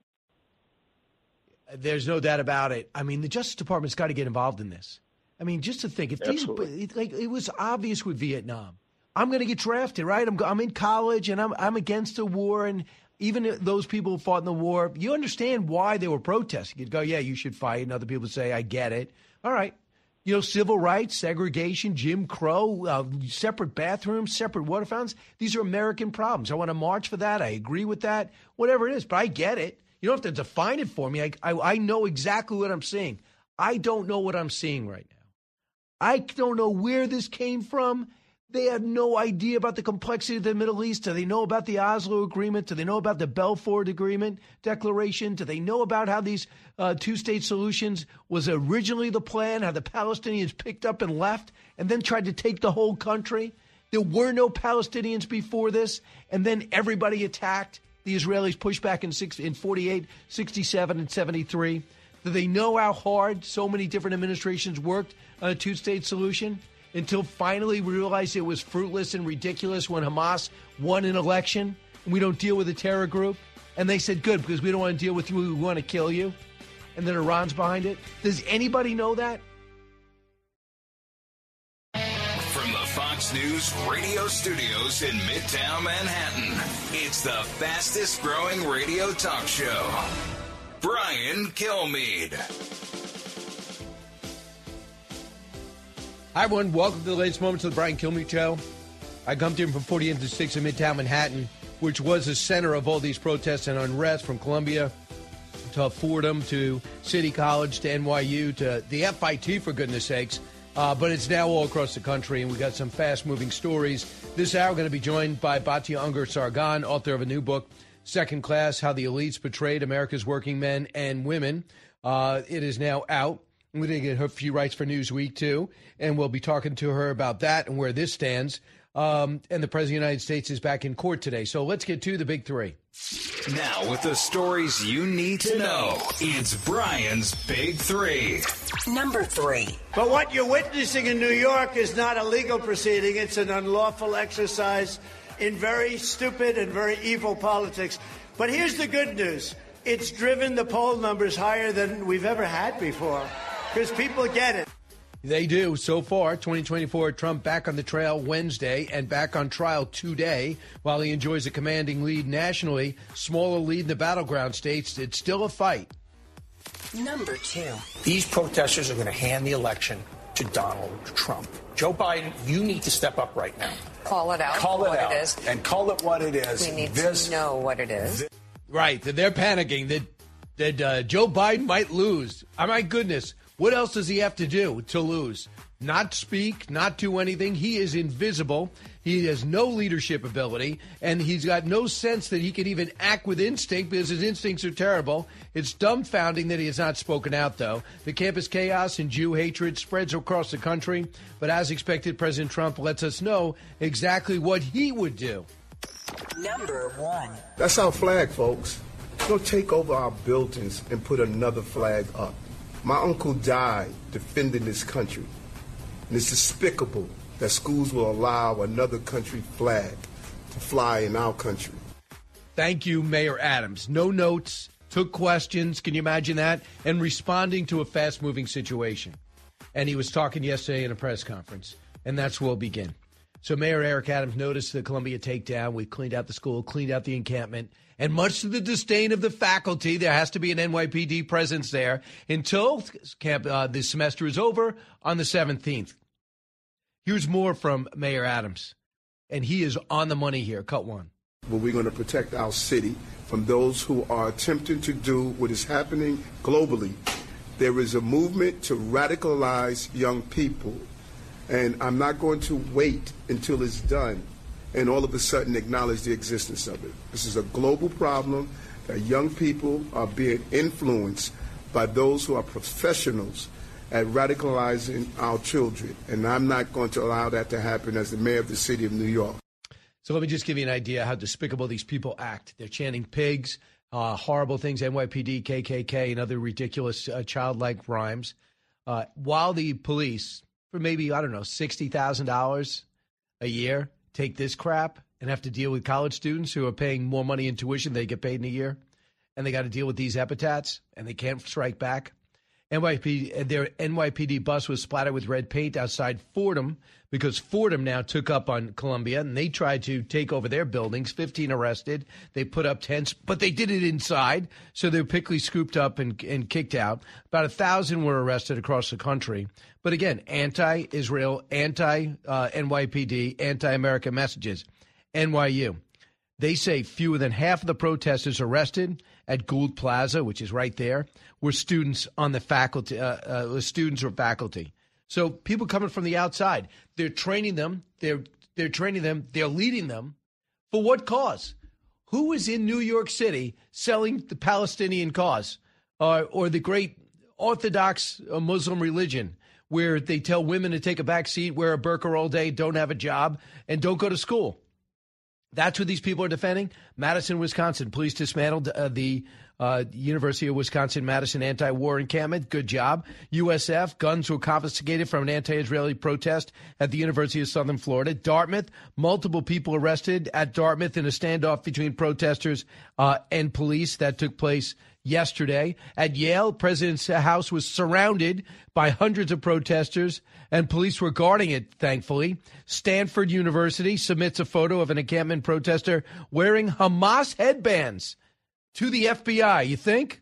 There's no doubt about it. I mean, the Justice Department's got to get involved in this. I mean, just to think, if these, like, it was obvious with Vietnam. I'm going to get drafted, right? I'm I'm in college, and I'm I'm against the war, and even those people who fought in the war, you understand why they were protesting. You'd go, yeah, you should fight, and other people say, I get it. All right. You know, civil rights, segregation, Jim Crow, uh, separate bathrooms, separate water fountains. These are American problems. I want to march for that. I agree with that, whatever it is. But I get it. You don't have to define it for me. I, I, I know exactly what I'm seeing. I don't know what I'm seeing right now. I don't know where this came from. They have no idea about the complexity of the Middle East. Do they know about the Oslo Agreement? Do they know about the Balfour Agreement Declaration? Do they know about how these uh, two-state solutions was originally the plan, how the Palestinians picked up and left and then tried to take the whole country? There were no Palestinians before this, and then everybody attacked. The Israelis pushed back in, six, in forty-eight, sixty-seven, and seventy-three. Do they know how hard so many different administrations worked on a two-state solution? Until finally we realized it was fruitless and ridiculous when Hamas won an election and we don't deal with a terror group. And they said, good, because we don't want to deal with you. We want to kill you. And then Iran's behind it. Does anybody know that? From the Fox News radio studios in Midtown Manhattan, it's the fastest growing radio talk show. Brian Kilmeade. Hi, everyone. Welcome to the latest moments of the Brian Kilmeade Show. I come to him from forty-eight to six in Midtown Manhattan, which was the center of all these protests and unrest, from Columbia to Fordham to City College to N Y U to the F I T, for goodness sakes. Uh, but it's now all across the country, and we've got some fast-moving stories. This hour, we're going to be joined by Batya Ungar-Sargon, author of a new book, Second Class, How the Elites Betrayed America's Working Men and Women. Uh, it is now out. We're going to get her a few writes for Newsweek, too, and we'll be talking to her about that and where this stands. Um, and the President of the United States is back in court today. So let's get to the big three. Now, with the stories you need to know, it's Brian's Big Three. Number three. But what you're witnessing in New York is not a legal proceeding. It's an unlawful exercise in very stupid and very evil politics. But here's the good news. It's driven the poll numbers higher than we've ever had before. Because people get it. They do. So far, twenty twenty-four, Trump back on the trail Wednesday and back on trial today. While he enjoys a commanding lead nationally, smaller lead in the battleground states, it's still a fight. Number two. These protesters are going to hand the election to Donald Trump. Joe Biden, you need to step up right now. Call it out. Call it what out. It is. And call it what it is. We need this, to know what it is. This, right. They're panicking that, that uh, Joe Biden might lose. Oh, my goodness. What else does he have to do to lose? Not speak, not do anything. He is invisible. He has no leadership ability, and he's got no sense that he can even act with instinct because his instincts are terrible. It's dumbfounding that he has not spoken out, though. The campus chaos and Jew hatred spreads across the country, but as expected, President Trump lets us know exactly what he would do. Number one. That's our flag, folks. Don't take over our buildings and put another flag up. My uncle died defending this country. And it's despicable that schools will allow another country flag to fly in our country. Thank you, Mayor Adams. No notes, took questions, can you imagine that? And responding to a fast-moving situation. And he was talking yesterday in a press conference, and that's where we'll begin. So Mayor Eric Adams noticed the Columbia takedown. We cleaned out the school, cleaned out the encampment, and much to the disdain of the faculty, there has to be an N Y P D presence there until camp, uh, the semester is over on the seventeenth. Here's more from Mayor Adams, and he is on the money here. Cut one. Well, we're going to protect our city from those who are attempting to do what is happening globally. There is a movement to radicalize young people, and I'm not going to wait until it's done and all of a sudden acknowledge the existence of it. This is a global problem that young people are being influenced by those who are professionals at radicalizing our children, and I'm not going to allow that to happen as the mayor of the city of New York. So let me just give you an idea how despicable these people act. They're chanting pigs, uh, horrible things, N Y P D, K K K, and other ridiculous uh, childlike rhymes, uh, while the police, for maybe, I don't know, sixty thousand dollars a year, take this crap and have to deal with college students who are paying more money in tuition than they get paid in a year, and they got to deal with these epithets, and they can't strike back. N Y P D, their N Y P D bus was splattered with red paint outside Fordham because Fordham now took up on Columbia, and they tried to take over their buildings. fifteen arrested. They put up tents, but they did it inside, so they were quickly scooped up and, and kicked out. About a thousand were arrested across the country. But again, anti-Israel, anti-N Y P D, anti-American messages. N Y U. They say fewer than half of the protesters arrested at Gould Plaza, which is right there, were students on the faculty, uh, uh, students or faculty. So people coming from the outside, they're training them, they're they're training them, they're leading them. For what cause? Who is in New York City selling the Palestinian cause uh, or the great Orthodox uh, Muslim religion where they tell women to take a back seat, wear a burqa all day, don't have a job, and don't go to school? That's what these people are defending. Madison, Wisconsin. Police dismantled uh, the uh, University of Wisconsin-Madison anti-war encampment. Good job. U S F, guns were confiscated from an anti-Israeli protest at the University of Southern Florida. Dartmouth, multiple people arrested at Dartmouth in a standoff between protesters uh, and police that took place yesterday. At Yale, President's house was surrounded by hundreds of protesters, and police were guarding it, thankfully. Stanford University submits a photo of an encampment protester wearing Hamas headbands to the F B I. You think?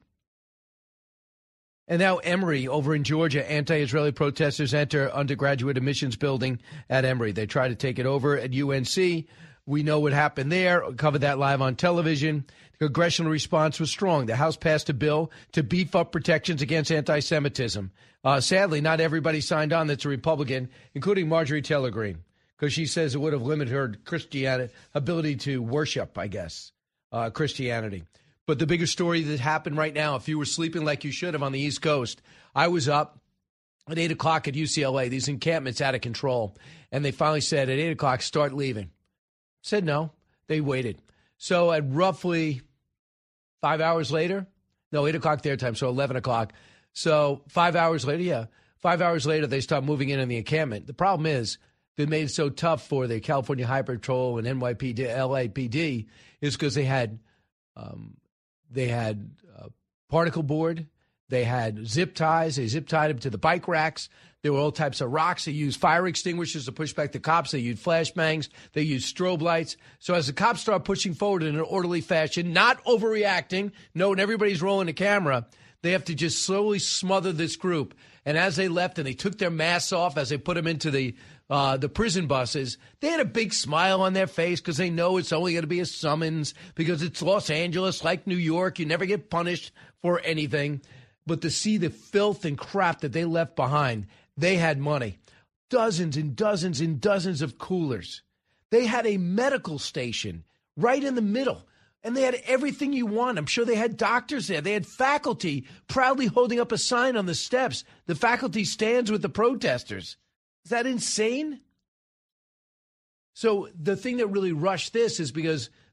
And now Emory over in Georgia, anti-Israeli protesters enter undergraduate admissions building at Emory. They try to take it over at U N C. We know what happened there. Covered that live on television. The congressional response was strong. The House passed a bill to beef up protections against anti-Semitism. Uh, sadly, not everybody signed on that's a Republican, including Marjorie Taylor Greene, because she says it would have limited her Christianity ability to worship, I guess, uh, Christianity. But the bigger story that happened right now, if you were sleeping like you should have on the East Coast, I was up at eight o'clock at U C L A. These encampments out of control. And they finally said at eight o'clock, start leaving. Said no. They waited. So at roughly five hours later, no, eight o'clock their time, so eleven o'clock. So five hours later, yeah, five hours later, they start moving in on the encampment. The problem is they made it so tough for the California Highway Patrol and N Y P D, L A P D is because they had um, they had uh, particle board, they had zip ties, they zip tied them to the bike racks. There were all types of rocks. They used fire extinguishers to push back the cops. They used flashbangs. They used strobe lights. So as the cops start pushing forward in an orderly fashion, not overreacting, noting everybody's rolling the camera, they have to just slowly smother this group. And as they left and they took their masks off, as they put them into the uh, the prison buses, they had a big smile on their face because they know it's only going to be a summons because it's Los Angeles, like New York. You never get punished for anything. But to see the filth and crap that they left behind, they had money. Dozens and dozens and dozens of coolers. They had a medical station right in the middle. And they had everything you want. I'm sure they had doctors there. They had faculty proudly holding up a sign on the steps. The faculty stands with the protesters. Is that insane? So the thing that really rushed this is because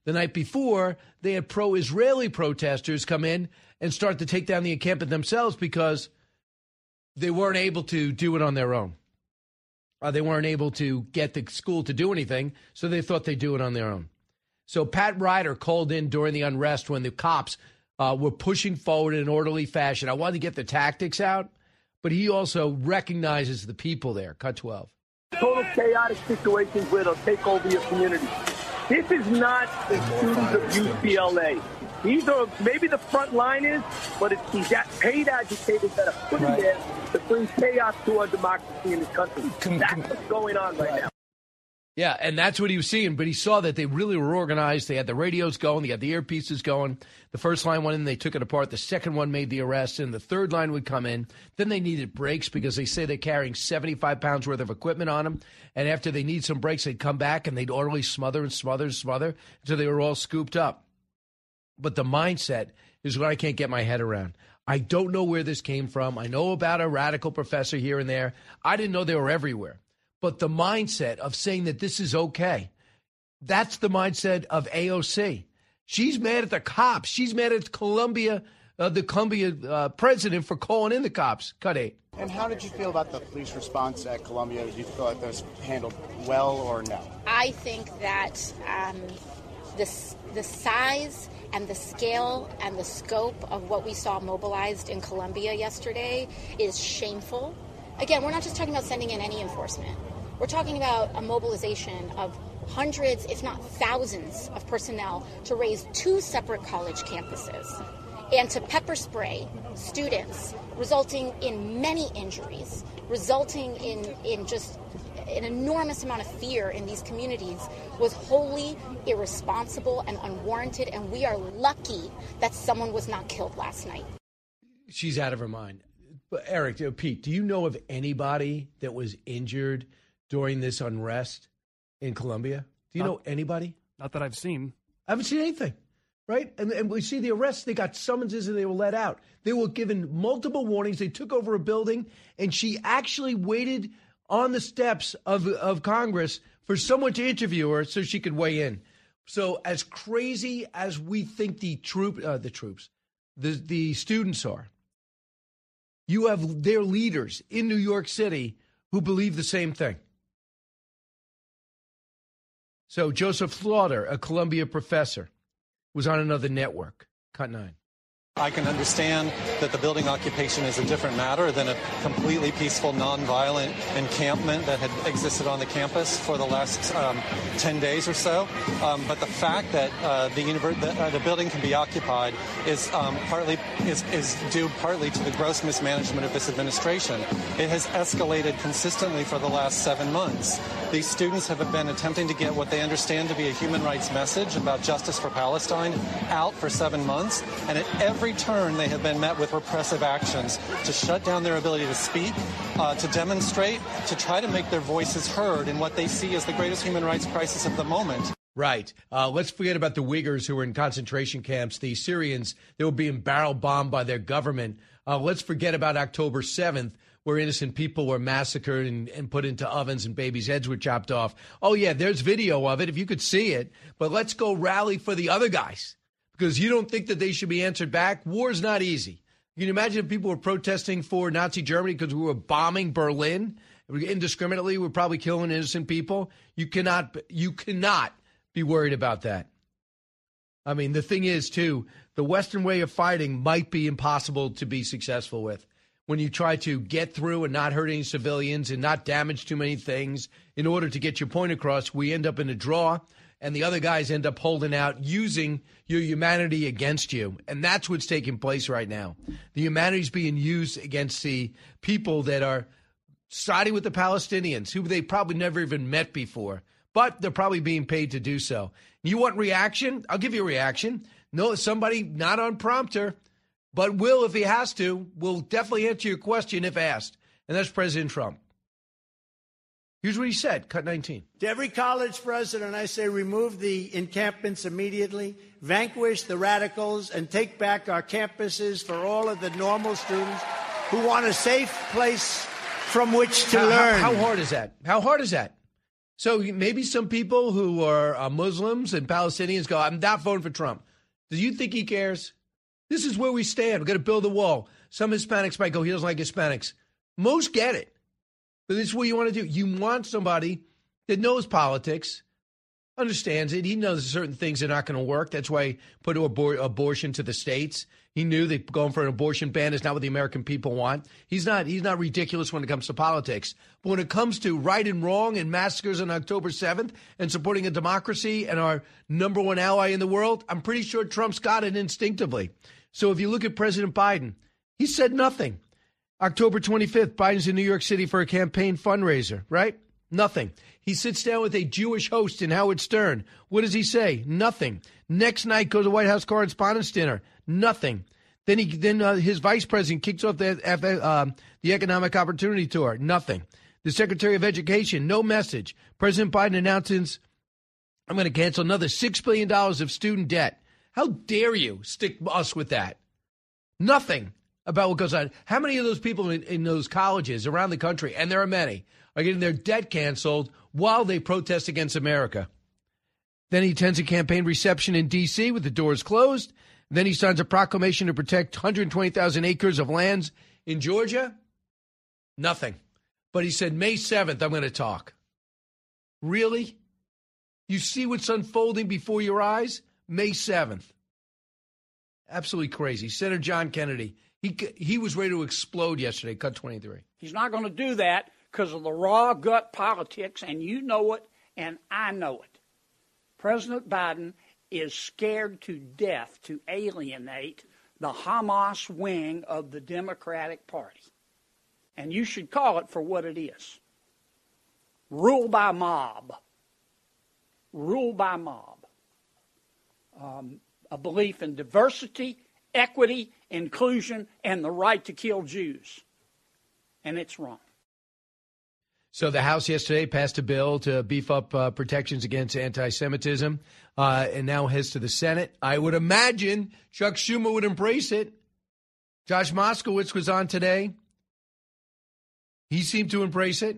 The night before, they had pro-Israeli protesters come in and start to take down the encampment themselves because they weren't able to do it on their own. Uh, they weren't able to get the school to do anything, so they thought they'd do it on their own. So Pat Ryder called in during the unrest when the cops uh, were pushing forward in an orderly fashion. I wanted to get the tactics out, but he also recognizes the people there. Cut twelve. Total chaotic situations where they'll take over your community. This is not the students of U C L A. These are maybe the front line is, but it's these paid agitators that are put in there to bring chaos to our democracy in this country. That's what's going on right now. Yeah, and that's what he was seeing, but he saw that they really were organized. They had the radios going. They had the earpieces going. The first line went in, they took it apart. The second one made the arrest, and the third line would come in. Then they needed brakes because they say they're carrying seventy-five pounds worth of equipment on them. And after they need some brakes, they'd come back, and they'd orderly smother and smother and smother until they were all scooped up. But the mindset is what I can't get my head around. I don't know where this came from. I know about a radical professor here and there. I didn't know they were everywhere. But the mindset of saying that this is okay, that's the mindset of A O C. She's mad at the cops. She's mad at Columbia, uh, the Columbia uh, president for calling in the cops. Cut eight. And how did you feel about the police response at Columbia? Did you feel like that was handled well or no? I think that um, the, the size and the scale and the scope of what we saw mobilized in Columbia yesterday is shameful. Again, we're not just talking about sending in any enforcement. We're talking about a mobilization of hundreds, if not thousands, of personnel to raise two separate college campuses and to pepper spray students, resulting in many injuries, resulting in, in just an enormous amount of fear in these communities, was wholly irresponsible and unwarranted, and we are lucky that someone was not killed last night. She's out of her mind. But Eric, Pete, do you know of anybody that was injured during this unrest in Columbia? Do you not, know anybody? Not that I've seen. I haven't seen anything, right? And, and we see the arrests. They got summonses and they were let out. They were given multiple warnings. They took over a building, and she actually waited on the steps of, of Congress for someone to interview her so she could weigh in. So as crazy as we think the troop, uh, the troops, the the students are, you have their leaders in New York City who believe the same thing. So Joseph Slaughter, a Columbia professor, was on another network. Cut nine. I can understand that the building occupation is a different matter than a completely peaceful, nonviolent encampment that had existed on the campus for the last um, ten days or so. Um, but the fact that uh, the, univer- the, uh, the building can be occupied is um, partly is, is due partly to the gross mismanagement of this administration. It has escalated consistently for the last seven months. These students have been attempting to get what they understand to be a human rights message about justice for Palestine out for seven months, and at every Every turn, they have been met with repressive actions to shut down their ability to speak, uh, to demonstrate, to try to make their voices heard in what they see as the greatest human rights crisis of the moment. Right. Uh, let's forget about the Uyghurs who were in concentration camps, the Syrians that were being barrel bombed by their government. Uh, let's forget about October seventh, where innocent people were massacred and, and put into ovens and babies' heads were chopped off. Oh, yeah, there's video of it if you could see it. But let's go rally for the other guys. Because you don't think that they should be answered back. War's not easy. You can imagine if people were protesting for Nazi Germany because we were bombing Berlin indiscriminately. We're probably killing innocent people. You cannot, you cannot be worried about that. I mean, the thing is, too, the Western way of fighting might be impossible to be successful with. When you try to get through and not hurt any civilians and not damage too many things in order to get your point across, we end up in a draw. And the other guys end up holding out, using your humanity against you. And that's what's taking place right now. The humanity is being used against the people that are siding with the Palestinians, who they probably never even met before. But they're probably being paid to do so. You want reaction? I'll give you a reaction. No, somebody not on prompter, but will, if he has to, will definitely answer your question if asked. And that's President Trump. Here's what he said, cut nineteen. To every college president, I say remove the encampments immediately, vanquish the radicals, and take back our campuses for all of the normal students who want a safe place from which to how, learn. How, how hard is that? How hard is that? So maybe some people who are uh, Muslims and Palestinians go, I'm not voting for Trump. Do you think he cares? This is where we stand. We're going to build a wall. Some Hispanics might go, he doesn't like Hispanics. Most get it. But this is what you want to do. You want somebody that knows politics, understands it. He knows certain things are not going to work. That's why he put abor- abortion to the states. He knew that going for an abortion ban is not what the American people want. He's not he's not ridiculous when it comes to politics. But when it comes to right and wrong and massacres on October seventh and supporting a democracy and our number one ally in the world, I'm pretty sure Trump's got it instinctively. So if you look at President Biden, he said nothing. October twenty-fifth, Biden's in New York City for a campaign fundraiser, right? Nothing. He sits down with a Jewish host in Howard Stern. What does he say? Nothing. Next night, goes to White House Correspondents' Dinner. Nothing. Then he, then uh, his vice president kicks off the, uh, the Economic Opportunity Tour. Nothing. The Secretary of Education, no message. President Biden announces, I'm going to cancel another six billion dollars of student debt. How dare you stick us with that? Nothing about what goes on. How many of those people in, in those colleges around the country, and there are many, are getting their debt canceled while they protest against America? Then he attends a campaign reception in D C with the doors closed. Then he signs a proclamation to protect one hundred twenty thousand acres of lands in Georgia. Nothing. But he said, May seventh, I'm going to talk. Really? You see what's unfolding before your eyes? May seventh. Absolutely crazy. Senator John Kennedy, he he was ready to explode yesterday, cut twenty-three. He's not going to do that because of the raw gut politics, and you know it, and I know it. President Biden is scared to death to alienate the Hamas wing of the Democratic Party. And you should call it for what it is. Rule by mob. Rule by mob. Um, a belief in diversity, equity, inclusion, and the right to kill Jews. And it's wrong. So the House yesterday passed a bill to beef up uh, protections against anti-Semitism, uh, and now heads to the Senate. I would imagine Chuck Schumer would embrace it. Josh Moskowitz was on today. He seemed to embrace it.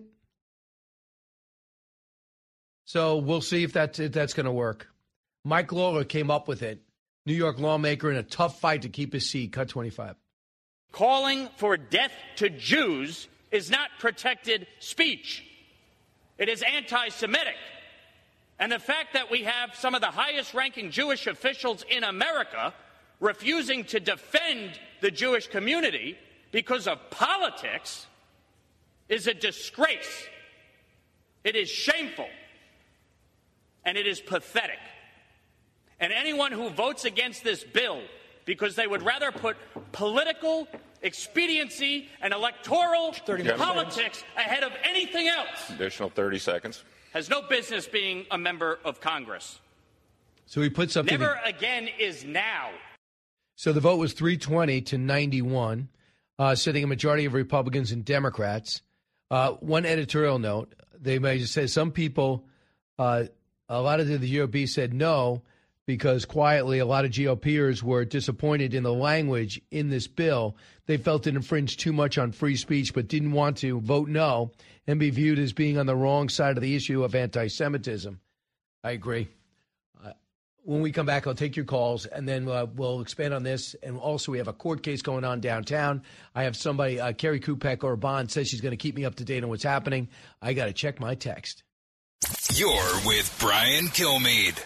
So we'll see if, that, if that's going to work. Mike Lawler came up with it. New York lawmaker in a tough fight to keep his seat. Cut twenty-five. Calling for death to Jews is not protected speech. It is anti-Semitic. And the fact that we have some of the highest-ranking Jewish officials in America refusing to defend the Jewish community because of politics is a disgrace. It is shameful. And it is pathetic. And anyone who votes against this bill because they would rather put political expediency and electoral politics ahead of anything else Additional thirty seconds. has no business being a member of Congress. So he put something. Never in. again is now. So the vote was three twenty to ninety-one, uh, sitting a majority of Republicans and Democrats. Uh, one editorial note: they may just say some people, uh, a lot of the G O P said no because quietly a lot of GOPers were disappointed in the language in this bill. They felt it infringed too much on free speech, but didn't want to vote no and be viewed as being on the wrong side of the issue of anti-Semitism. I agree. Uh, when we come back, I'll take your calls, and then uh, we'll expand on this. And also, we have a court case going on downtown. I have somebody, uh, Carrie Kupek or Bond, says she's going to keep me up to date on what's happening. I got to check my text. You're with Brian Kilmeade.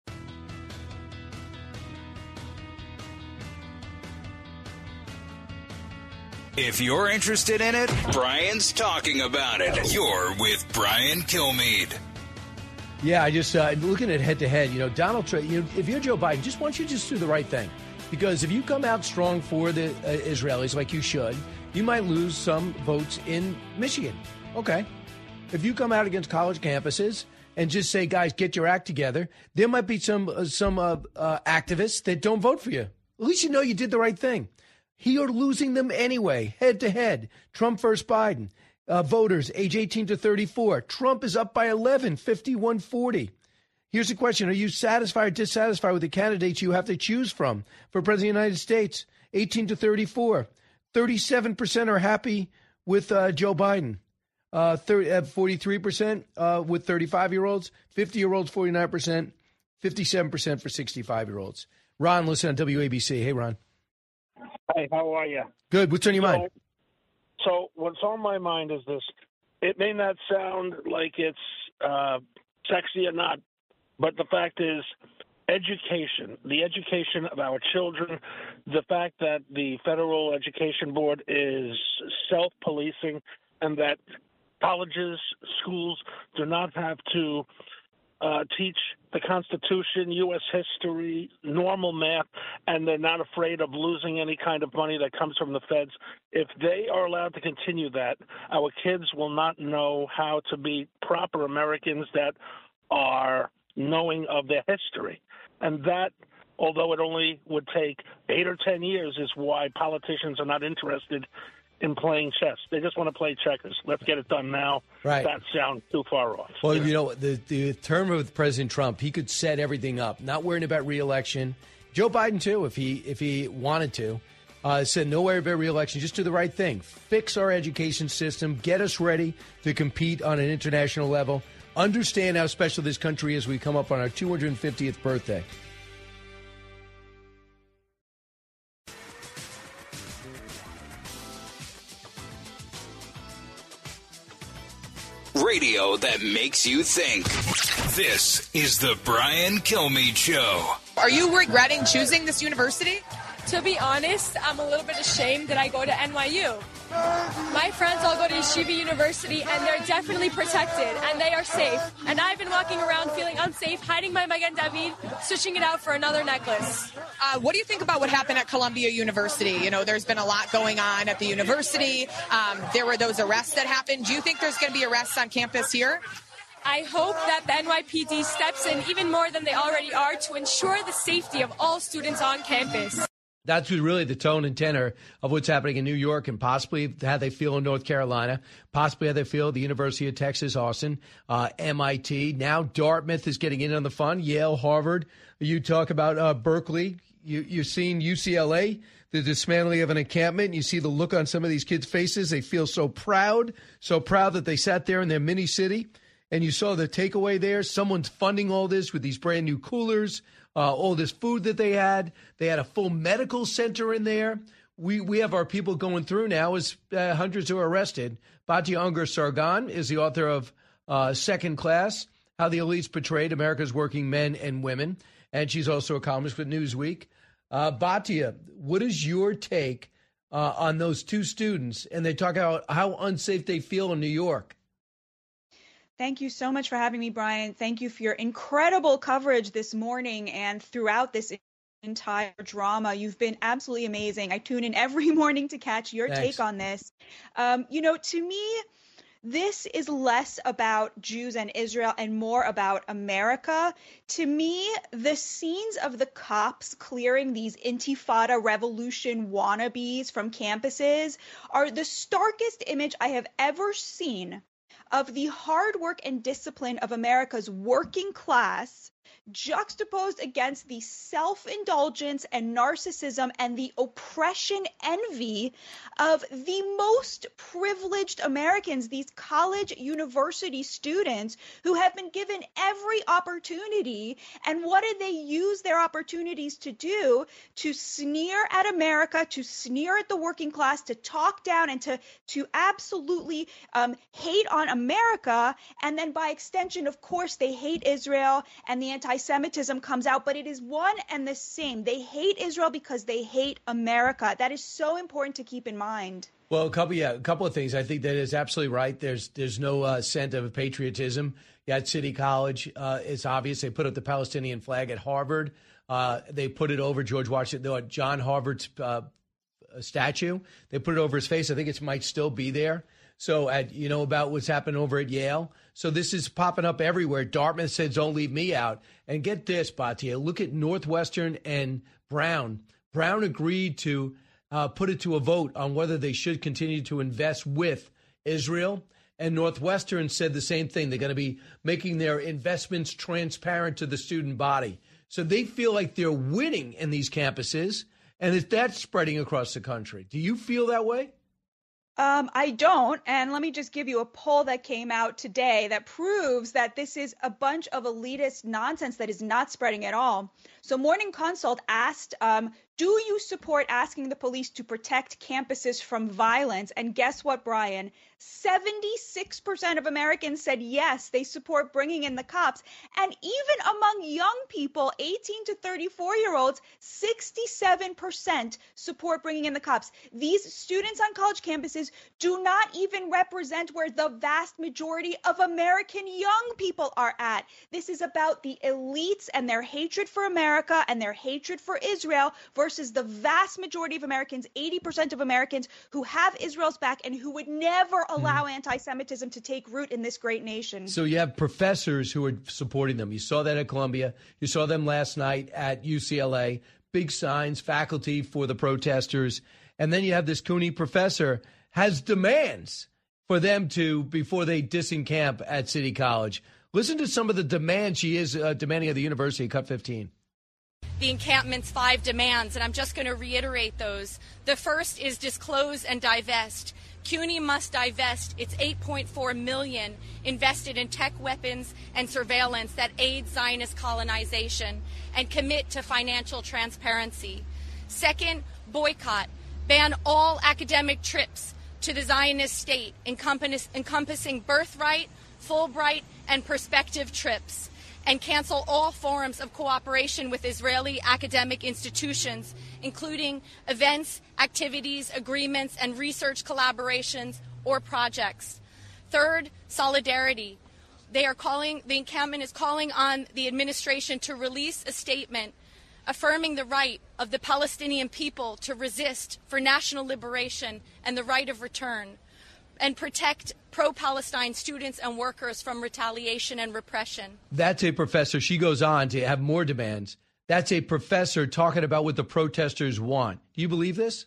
If you're interested in it, Brian's talking about it. You're with Brian Kilmeade. Yeah, I just, uh, looking at head-to-head, you know, Donald Trump, you know, if you're Joe Biden, just want you to just do the right thing. Because if you come out strong for the uh, Israelis, like you should, you might lose some votes in Michigan. Okay. If you come out against college campuses and just say, guys, get your act together, there might be some, uh, some uh, uh, activists that don't vote for you. At least you know you did the right thing. You're losing them anyway, head-to-head. Trump versus Biden. Uh, voters, age eighteen to thirty-four. Trump is up by eleven, fifty-one forty. Here's the question. Are you satisfied or dissatisfied with the candidates you have to choose from for President of the United States? eighteen to thirty-four. thirty-seven percent are happy with uh, Joe Biden. uh, thirty, uh, forty-three percent uh, with thirty-five-year-olds, fifty-year-olds, forty-nine percent, fifty-seven percent for sixty-five-year-olds. Ron, listen on W A B C. Hey, Ron. Hey, how are you? Good. What's on your so, mind? So what's on my mind is this. It may not sound like it's uh, sexy or not, but the fact is education, the education of our children, the fact that the Federal Education Board is self-policing and that colleges, schools do not have to uh, teach the Constitution, U S history, normal math, and they're not afraid of losing any kind of money that comes from the feds. If they are allowed to continue that, our kids will not know how to be proper Americans that are knowing of their history. And that, although it only would take eight or ten years, is why politicians are not interested in playing chess. They just want to play checkers. Let's get it done now. Right. That sounds too far off. Well, you know, the, the term of President Trump, he could set everything up, not worrying about re-election. Joe Biden, too, if he if he wanted to, uh, said no worry about re-election, just do the right thing. Fix our education system, get us ready to compete on an international level, understand how special this country is as we come up on our two hundred fiftieth birthday. Radio that makes you think. This is the Brian Kilmeade Show. Are you regretting choosing this university? To be honest, I'm a little bit ashamed that I go to N Y U. My friends all go to Yeshiva University, and they're definitely protected, and they are safe. And I've been walking around feeling unsafe, hiding my Magen David, switching it out for another necklace. Uh, what do you think about what happened at Columbia University? You know, there's been a lot going on at the university. Um, there were those arrests that happened. Do you think there's going to be arrests on campus here? I hope that the N Y P D steps in even more than they already are to ensure the safety of all students on campus. That's really the tone and tenor of what's happening in New York and possibly how they feel in North Carolina, possibly how they feel at the University of Texas, Austin, uh, M I T. Now Dartmouth is getting in on the fun, Yale, Harvard. You talk about uh, Berkeley. You, you've seen U C L A, the dismantling of an encampment. And you see the look on some of these kids' faces. They feel so proud, so proud that they sat there in their mini city. And you saw the takeaway there. Someone's funding all this with these brand new coolers. Uh, all this food that they had. They had a full medical center in there. We we have our people going through now as uh, hundreds who are arrested. Batya Ungar-Sargon is the author of uh, Second Class, How the Elites Betrayed America's Working Men and Women. And she's also a columnist with Newsweek. Uh, Batya, what is your take uh, on those two students? And they talk about how unsafe they feel in New York. Thank you so much for having me, Brian. Thank you for your incredible coverage this morning and throughout this entire drama. You've been absolutely amazing. I tune in every morning to catch your Thanks. take on this. Um, you know, to me, this is less about Jews and Israel and more about America. To me, the scenes of the cops clearing these Intifada revolution wannabes from campuses are the starkest image I have ever seen of the hard work and discipline of America's working class juxtaposed against the self-indulgence and narcissism and the oppression envy of the most privileged Americans, these college university students who have been given every opportunity. And what did they use their opportunities to do? To sneer at America, to sneer at the working class, to talk down and to, to absolutely um, hate on America. And then by extension, of course, they hate Israel and the anti Anti-Semitism comes out, but it is one and the same. They hate Israel because they hate America. That is so important to keep in mind. Well, a couple, yeah, a couple of things. I think that is absolutely right. There's there's no uh, scent of patriotism. Yeah, at City College, uh, it's obvious. They put up the Palestinian flag at Harvard. Uh, they put it over George Washington, John Harvard's uh, statue. They put it over his face. I think it might still be there. So, at, you know about what's happened over at Yale. So this is popping up everywhere. Dartmouth says, don't leave me out. And get this, Batya, look at Northwestern and Brown. Brown agreed to uh, put it to a vote on whether they should continue to invest with Israel. And Northwestern said the same thing. They're going to be making their investments transparent to the student body. So they feel like they're winning in these campuses. And that's spreading across the country. Do you feel that way? Um, I don't. And let me just give you a poll that came out today that proves that this is a bunch of elitist nonsense that is not spreading at all. So Morning Consult asked, um, do you support asking the police to protect campuses from violence? And guess what, Brian? seventy-six percent of Americans said yes, they support bringing in the cops. And even among young people, eighteen to thirty-four year olds, sixty-seven percent support bringing in the cops. These students on college campuses do not even represent where the vast majority of American young people are at. This is about the elites and their hatred for America and their hatred for Israel versus the vast majority of Americans, eighty percent of Americans who have Israel's back and who would never allow mm. anti-Semitism to take root in this great nation. So you have professors who are supporting them. You saw that at Columbia. You saw them last night at U C L A. Big signs, faculty for the protesters. And then you have this CUNY professor has demands for them to, before they disencamp at City College. Listen to some of the demands she is uh, demanding of the university. Cut fifteen. The encampment's five demands, and I'm just going to reiterate those. The first is disclose and divest. CUNY must divest its eight point four million dollars invested in tech weapons and surveillance that aid Zionist colonization and commit to financial transparency. Second, boycott. Ban all academic trips to the Zionist state, encompass, encompassing birthright, Fulbright, and prospective trips, and cancel all forms of cooperation with Israeli academic institutions, including events, activities, agreements, and research collaborations or projects. Third, solidarity. They are calling, the encampment is calling on the administration to release a statement affirming the right of the Palestinian people to resist for national liberation and the right of return, and protect pro-Palestine students and workers from retaliation and repression. That's a professor. She goes on to have more demands. That's a professor talking about what the protesters want. Do you believe this?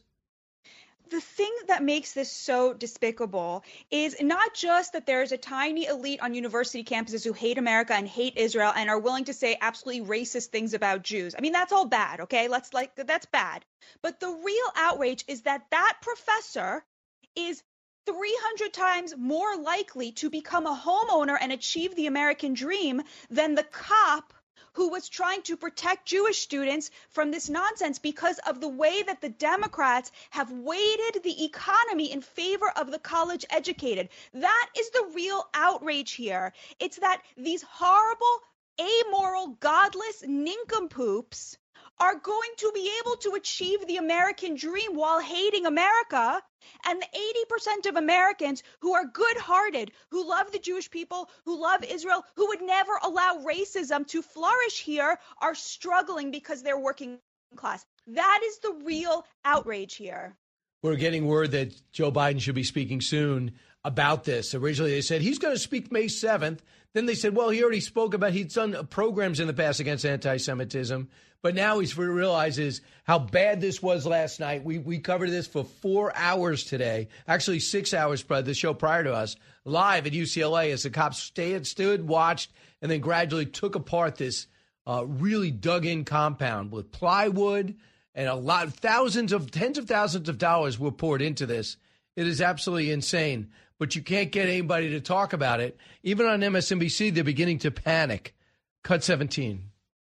The thing that makes this so despicable is not just that there's a tiny elite on university campuses who hate America and hate Israel and are willing to say absolutely racist things about Jews. I mean, that's all bad, okay? Let's like that's bad. But the real outrage is that that professor is three hundred times more likely to become a homeowner and achieve the American dream than the cop who was trying to protect Jewish students from this nonsense because of the way that the Democrats have weighted the economy in favor of the college educated. That is the real outrage here. It's that these horrible, amoral, godless nincompoops are going to be able to achieve the American dream while hating America. And the eighty percent of Americans who are good-hearted, who love the Jewish people, who love Israel, who would never allow racism to flourish here, are struggling because they're working class. That is the real outrage here. We're getting word that Joe Biden should be speaking soon about this. Originally, they said he's going to speak May seventh. Then they said, well, he already spoke about, he's done programs in the past against anti-Semitism. But now he realizes how bad this was last night. We we covered this for four hours today, actually six hours, the show prior to us, live at U C L A as the cops stayed, stood, watched, and then gradually took apart this uh, really dug-in compound with plywood and a lot, thousands of, tens of thousands of dollars were poured into this. It is absolutely insane, but you can't get anybody to talk about it. Even on M S N B C, they're beginning to panic. Cut seventeen.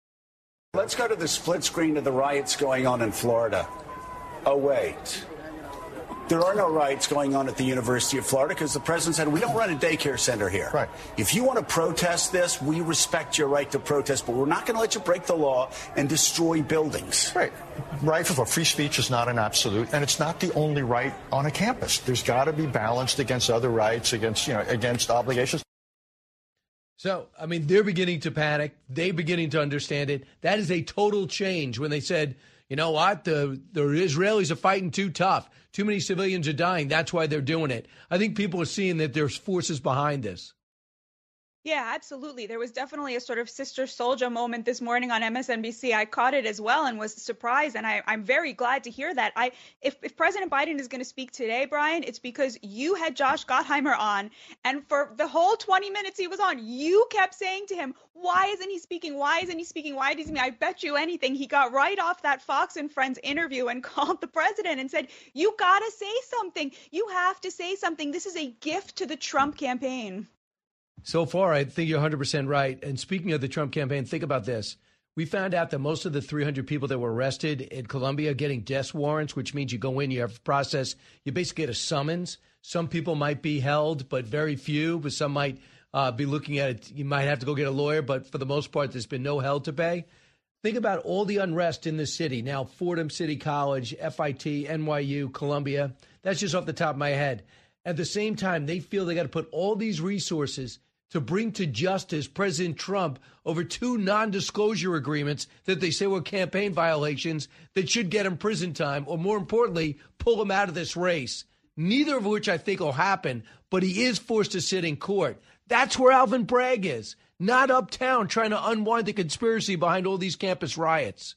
Let's go to the split screen of the riots going on in Florida. Oh, wait. There are no riots going on at the University of Florida because the president said we don't run a daycare center here. Right. If you want to protest this, we respect your right to protest, but we're not going to let you break the law and destroy buildings. Right. Right for free speech is not an absolute, and it's not the only right on a campus. There's got to be balanced against other rights, against, you know, against obligations. So, I mean, they're beginning to panic. They're beginning to understand it. That is a total change when they said, you know what, the, the Israelis are fighting too tough. Too many civilians are dying. That's why they're doing it. I think people are seeing that there's forces behind this. Yeah, absolutely. There was definitely a sort of Sister Souljah moment this morning on M S N B C. I caught it as well and was surprised, and I, I'm very glad to hear that. I, if, if President Biden is going to speak today, Brian, it's because you had Josh Gottheimer on, and for the whole twenty minutes he was on, you kept saying to him, why isn't he speaking? Why isn't he speaking? Why doesn't he? I bet you anything he got right off that Fox and Friends interview and called the president and said, you got to say something. You have to say something. This is a gift to the Trump campaign. So far, I think you're one hundred percent right. And speaking of the Trump campaign, think about this. We found out that most of the three hundred people that were arrested in Colombia getting death warrants, which means you go in, you have a process, you basically get a summons. Some people might be held, but very few, but some might uh, be looking at it. You might have to go get a lawyer, but for the most part, there's been no hell to pay. Think about all the unrest in the city. Now, Fordham City College, F I T, N Y U, Columbia. That's just off the top of my head. At the same time, they feel they got to put all these resources to bring to justice President Trump over two non-disclosure agreements that they say were campaign violations that should get him prison time, or more importantly, pull him out of this race. Neither of which I think will happen, but he is forced to sit in court. That's where Alvin Bragg is, not uptown trying to unwind the conspiracy behind all these campus riots.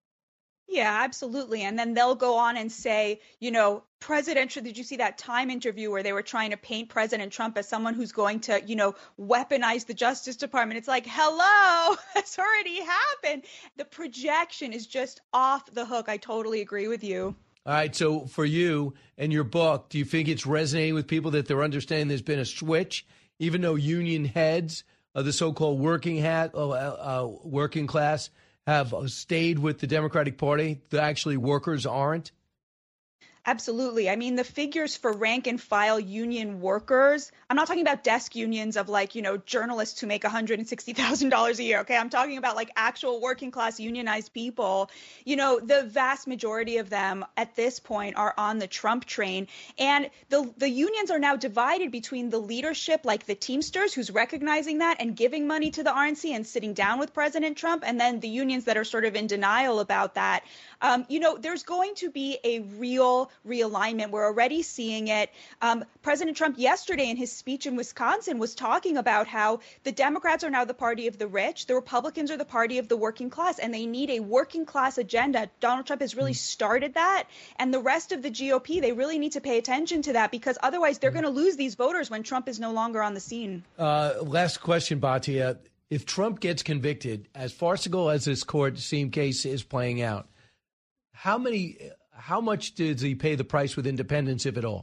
Yeah, absolutely. And then they'll go on and say, you know, presidential, did you see that Time interview where they were trying to paint President Trump as someone who's going to, you know, weaponize the Justice Department? It's like, hello, that's already happened. The projection is just off the hook. I totally agree with you. All right. So for you and your book, do you think it's resonating with people that they're understanding there's been a switch, even though union heads of the so-called working hat, uh, uh, working class have stayed with the Democratic Party, that actually workers aren't? Absolutely. I mean, the figures for rank and file union workers, I'm not talking about desk unions of like, you know, journalists who make one hundred sixty thousand dollars a year. OK, I'm talking about like actual working class unionized people. You know, the vast majority of them at this point are on the Trump train. And the the unions are now divided between the leadership, like the Teamsters, who's recognizing that and giving money to the R N C and sitting down with President Trump, and then the unions that are sort of in denial about that. Um, you know, there's going to be a real realignment. We're already seeing it. Um, President Trump yesterday in his speech in Wisconsin was talking about how the Democrats are now the party of the rich, the Republicans are the party of the working class, and they need a working class agenda. Donald Trump has really started that, and the rest of the G O P, they really need to pay attention to that, because otherwise they're going to lose these voters when Trump is no longer on the scene. Uh, last question, Batya. If Trump gets convicted, as farcical as this court scene case is playing out, How many, how much does he pay the price with independents, if at all?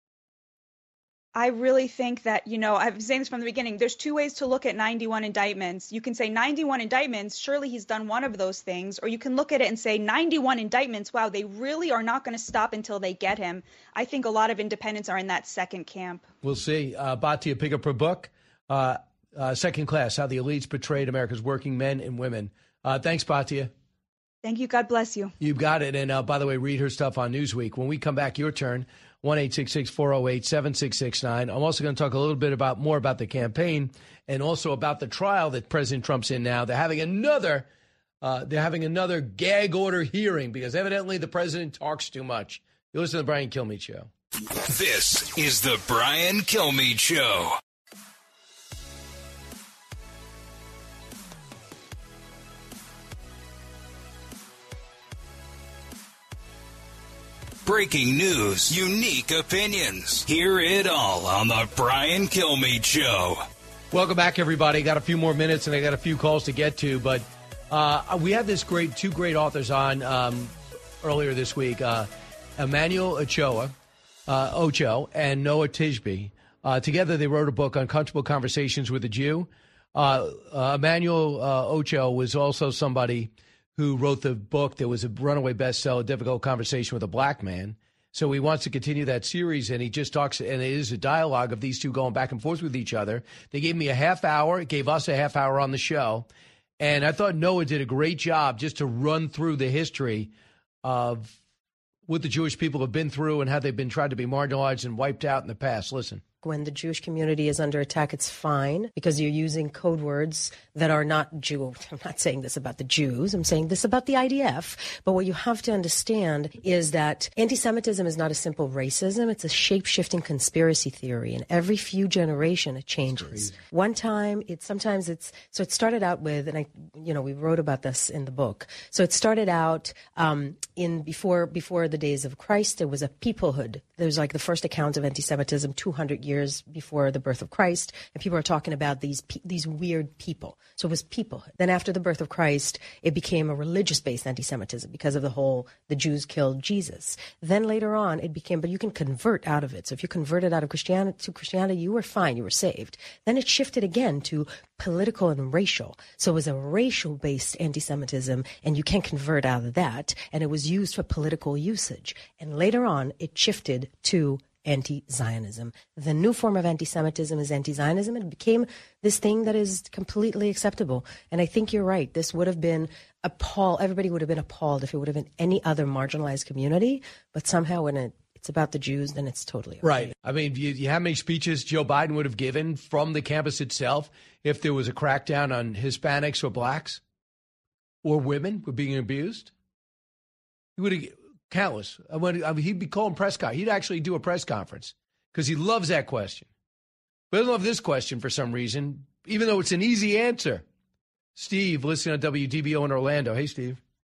I really think that, you know, I've been saying this from the beginning. There's two ways to look at ninety-one indictments. You can say ninety-one indictments, surely he's done one of those things. Or you can look at it and say ninety-one indictments, wow, they really are not going to stop until they get him. I think a lot of independents are in that second camp. We'll see. Uh, Batya, pick up her book, uh, uh, Second Class, How the Elites Betrayed America's Working Men and Women. Uh, thanks, Batya. Thank you. God bless you. You've got it. And uh, by the way, read her stuff on Newsweek. When we come back, your turn, one eight six six, four oh eight, seven six six nine. I'm also going to talk a little bit about more about the campaign and also about the trial that President Trump's in now. They're having another uh, they're having another gag order hearing because evidently the president talks too much. You listen to the Brian Kilmeade Show. This is the Brian Kilmeade Show. Breaking news, unique opinions. Hear it all on the Brian Kilmeade Show. Welcome back, everybody. Got a few more minutes, and I got a few calls to get to, but uh, we had this great two great authors on um, earlier this week, uh, Emmanuel Ochoa, uh, Ocho, and Noah Tishby. Uh, together, they wrote a book, Uncomfortable Conversations with a Jew. Uh, uh, Emmanuel uh, Ocho was also somebody who wrote the book that was a runaway bestseller, Difficult Conversation with a Black Man. So he wants to continue that series, and he just talks, and it is a dialogue of these two going back and forth with each other. They gave me a half hour, gave us a half hour on the show, and I thought Noah did a great job just to run through the history of what the Jewish people have been through and how they've been tried to be marginalized and wiped out in the past. Listen. When the Jewish community is under attack, it's fine because you're using code words that are not Jew. I'm not saying this about the Jews. I'm saying this about the I D F. But what you have to understand is that anti-Semitism is not a simple racism. It's a shape-shifting conspiracy theory. And every few generations, it changes. One time, it's sometimes it's, so it started out with, and I, you know, we wrote about this in the book. So it started out um, in before before the days of Christ. There was a peoplehood. There was like the first account of anti-Semitism two hundred years before the birth of Christ, and people are talking about these these weird people. So it was peoplehood. Then after the birth of Christ, it became a religious-based anti-Semitism because of the whole the Jews killed Jesus. Then later on, it became, but you can convert out of it. So if you converted out of Christianity to Christianity, you were fine, you were saved. Then it shifted again to political and racial. So it was a racial-based anti-Semitism, and you can't convert out of that. And it was used for political usage. And later on, it shifted to anti-Zionism. The new form of anti-Semitism is anti-Zionism, and it became this thing that is completely acceptable. And I think you're right. This would have been appalled. Everybody would have been appalled if it would have been any other marginalized community. But somehow when it, it's about the Jews, then it's totally okay. Right. I mean, you, you how many speeches Joe Biden would have given from the campus itself if there was a crackdown on Hispanics or blacks or women were being abused? He would have countless. I mean, he'd be calling press con. He'd actually do a press conference because he loves that question. But he doesn't love this question for some reason, even though it's an easy answer. Steve, listening on W D B O in Orlando. Hey, Steve.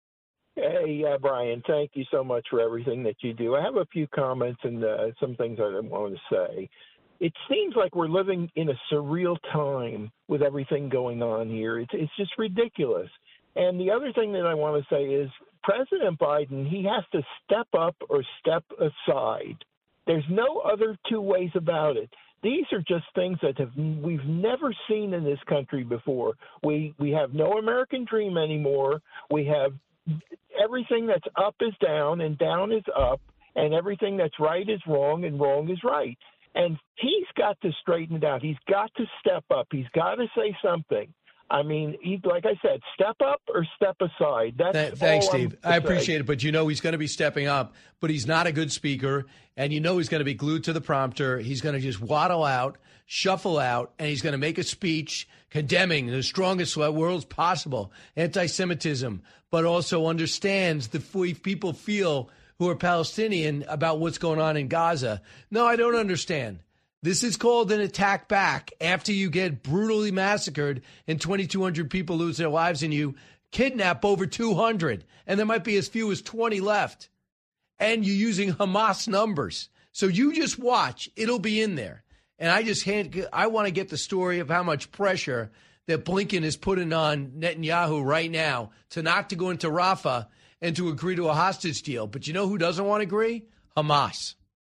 Hey, uh, Brian, thank you so much for everything that you do. I have a few comments and uh, some things I want to say. It seems like we're living in a surreal time with everything going on here. It's, it's just ridiculous. And the other thing that I want to say is President Biden, he has to step up or step aside. There's no other two ways about it. These are just things that have we've never seen in this country before. We we have no American dream anymore. We have everything that's up is down and down is up, and everything that's right is wrong and wrong is right. And he's got to straighten it out. He's got to step up. He's got to say something. I mean, he, like I said, step up or step aside. That's Th- Thanks, all Steve. I appreciate it, but you know he's going to be stepping up, but he's not a good speaker, and you know he's going to be glued to the prompter. He's going to just waddle out, shuffle out, and he's going to make a speech condemning the strongest words possible, anti-Semitism, but also understands the way people feel who are Palestinian about what's going on in Gaza. No, I don't understand. This is called an attack back after you get brutally massacred and twenty-two hundred people lose their lives and you kidnap over two hundred. And there might be as few as twenty left. And you're using Hamas numbers. So you just watch. It'll be in there. And I just hand, I want to get the story of how much pressure that Blinken is putting on Netanyahu right now to not to go into Rafah and to agree to a hostage deal. But you know who doesn't want to agree? Hamas.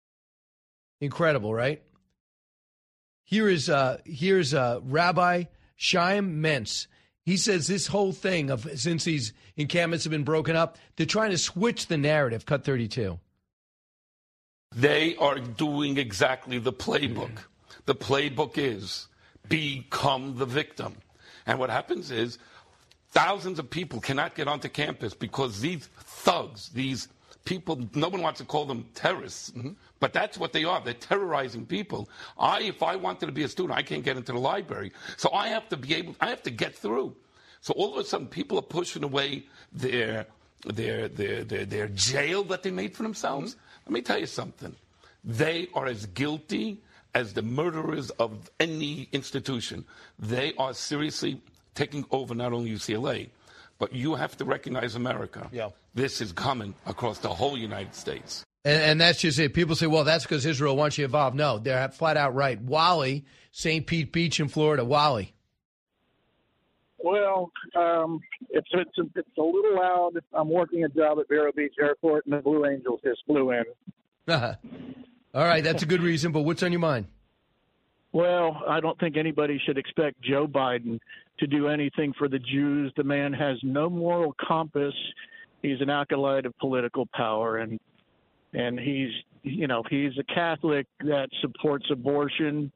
Incredible, right? Here is uh, here's uh, Rabbi Chaim Mentz. He says this whole thing of since these encampments have been broken up, they're trying to switch the narrative. Cut thirty-two. They are doing exactly the playbook. The playbook is become the victim. And what happens is thousands of people cannot get onto campus because these thugs, these people, no one wants to call them terrorists, mm-hmm. but that's what they are. They're terrorizing people. I, if I wanted to be a student, I can't get into the library. So I have to be able, I have to get through. So all of a sudden, people are pushing away their, their, their, their, their jail that they made for themselves. Mm-hmm. Let me tell you something. They are as guilty as the murderers of any institution. They are seriously taking over not only U C L A, but you have to recognize America. Yeah. This is coming across the whole United States. And, and that's just it. People say, well, that's because Israel wants you involved. No, they're flat out right. Wally, Saint Pete Beach in Florida. Wally. Well, um, it's, it's, it's a little loud. I'm working a job at Vero Beach Airport, and the Blue Angels just flew in. All right, that's a good reason, but what's on your mind? Well, I don't think anybody should expect Joe Biden to do anything for the Jews. The man has no moral compass. He's an acolyte of political power, and and he's, you know, he's a Catholic that supports abortion.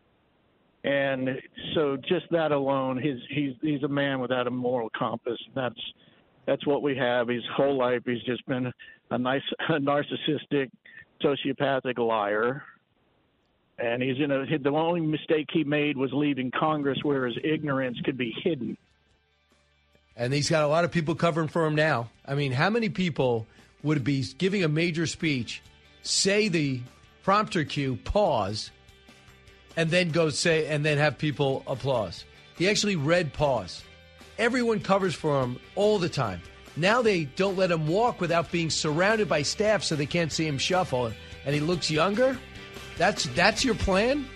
And so just that alone, he's he's he's a man without a moral compass. That's that's what we have. His whole life, he's just been a nice, a narcissistic, sociopathic liar. And he's in a, the only mistake he made was leaving Congress where his ignorance could be hidden. And he's got a lot of people covering for him now. I mean, how many people would be giving a major speech, say the prompter cue, pause, and then go say, and then have people applause? He actually read pause. Everyone covers for him all the time. Now they don't let him walk without being surrounded by staff so they can't see him shuffle. And he looks younger? That's that's your plan?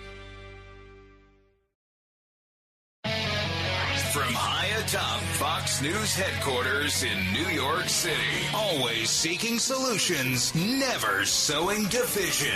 From high atop Fox News headquarters in New York City, always seeking solutions, never sowing division.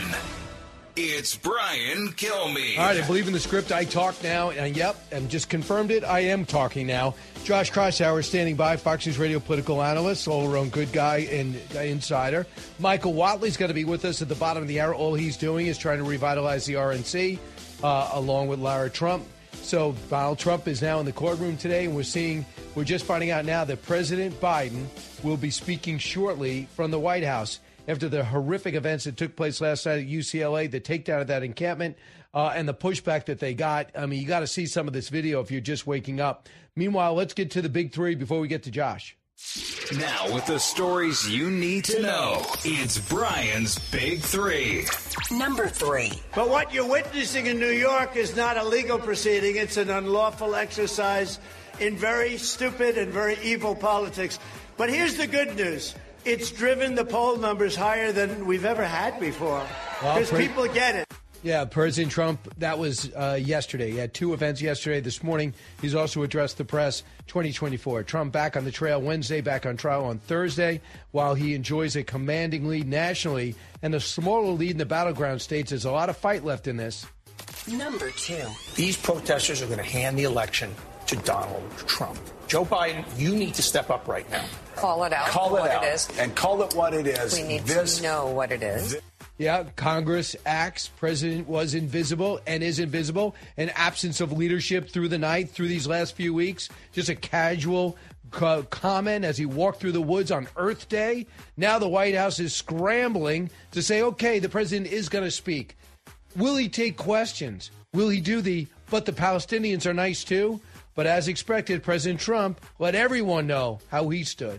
It's Brian Kilmeade. All right, I believe in the script. I talk now, and yep, and just confirmed it. I am talking now. Josh Kraushaar standing by, Fox News Radio political analyst, all-around good guy and insider. Michael Whatley's going to be with us at the bottom of the hour. All he's doing is trying to revitalize the R N C, uh, along with Lara Trump. So Donald Trump is now in the courtroom today, and we're seeing, we're just finding out now that President Biden will be speaking shortly from the White House after the horrific events that took place last night at U C L A, the takedown of that encampment, uh, and the pushback that they got. I mean, you got to see some of this video if you're just waking up. Meanwhile, let's get to the big three before we get to Josh. Now, with the stories you need to know, it's Brian's Big Three. Number three. But what you're witnessing in New York is not a legal proceeding. It's an unlawful exercise in very stupid and very evil politics. But here's the good news. It's driven the poll numbers higher than we've ever had before. Because well, people get it. Yeah, President Trump, that was uh, yesterday. He had two events yesterday. This morning, he's also addressed the press. twenty twenty-four. Trump back on the trail Wednesday, back on trial on Thursday, while he enjoys a commanding lead nationally and a smaller lead in the battleground states. There's a lot of fight left in this. Number two. These protesters are going to hand the election to Donald Trump. Joe Biden, you need to step up right now. Call it out. Call it what out. It is. And call it what it is. We need this, to know what it is. This, Yeah, Congress acts. President was invisible and is invisible. An absence of leadership through the night, through these last few weeks. Just a casual co- comment as he walked through the woods on Earth Day. Now the White House is scrambling to say, okay, the president is going to speak. Will he take questions? Will he do the, but the Palestinians are nice too? But as expected, President Trump let everyone know how he stood.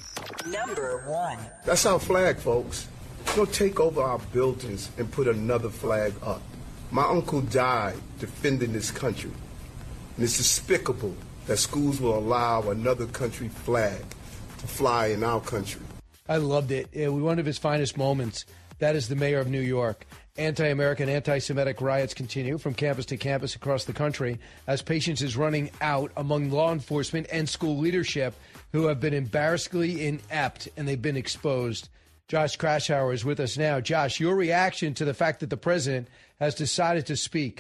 Number one. That's our flag, folks. Don't take over our buildings and put another flag up. My uncle died defending this country. And it's despicable that schools will allow another country flag to fly in our country. I loved it. It was one of his finest moments. That is the mayor of New York. Anti-American, anti-Semitic riots continue from campus to campus across the country as patience is running out among law enforcement and school leadership who have been embarrassingly inept and they've been exposed. Josh Kraushaar is with us now. Josh, your reaction to the fact that the president has decided to speak?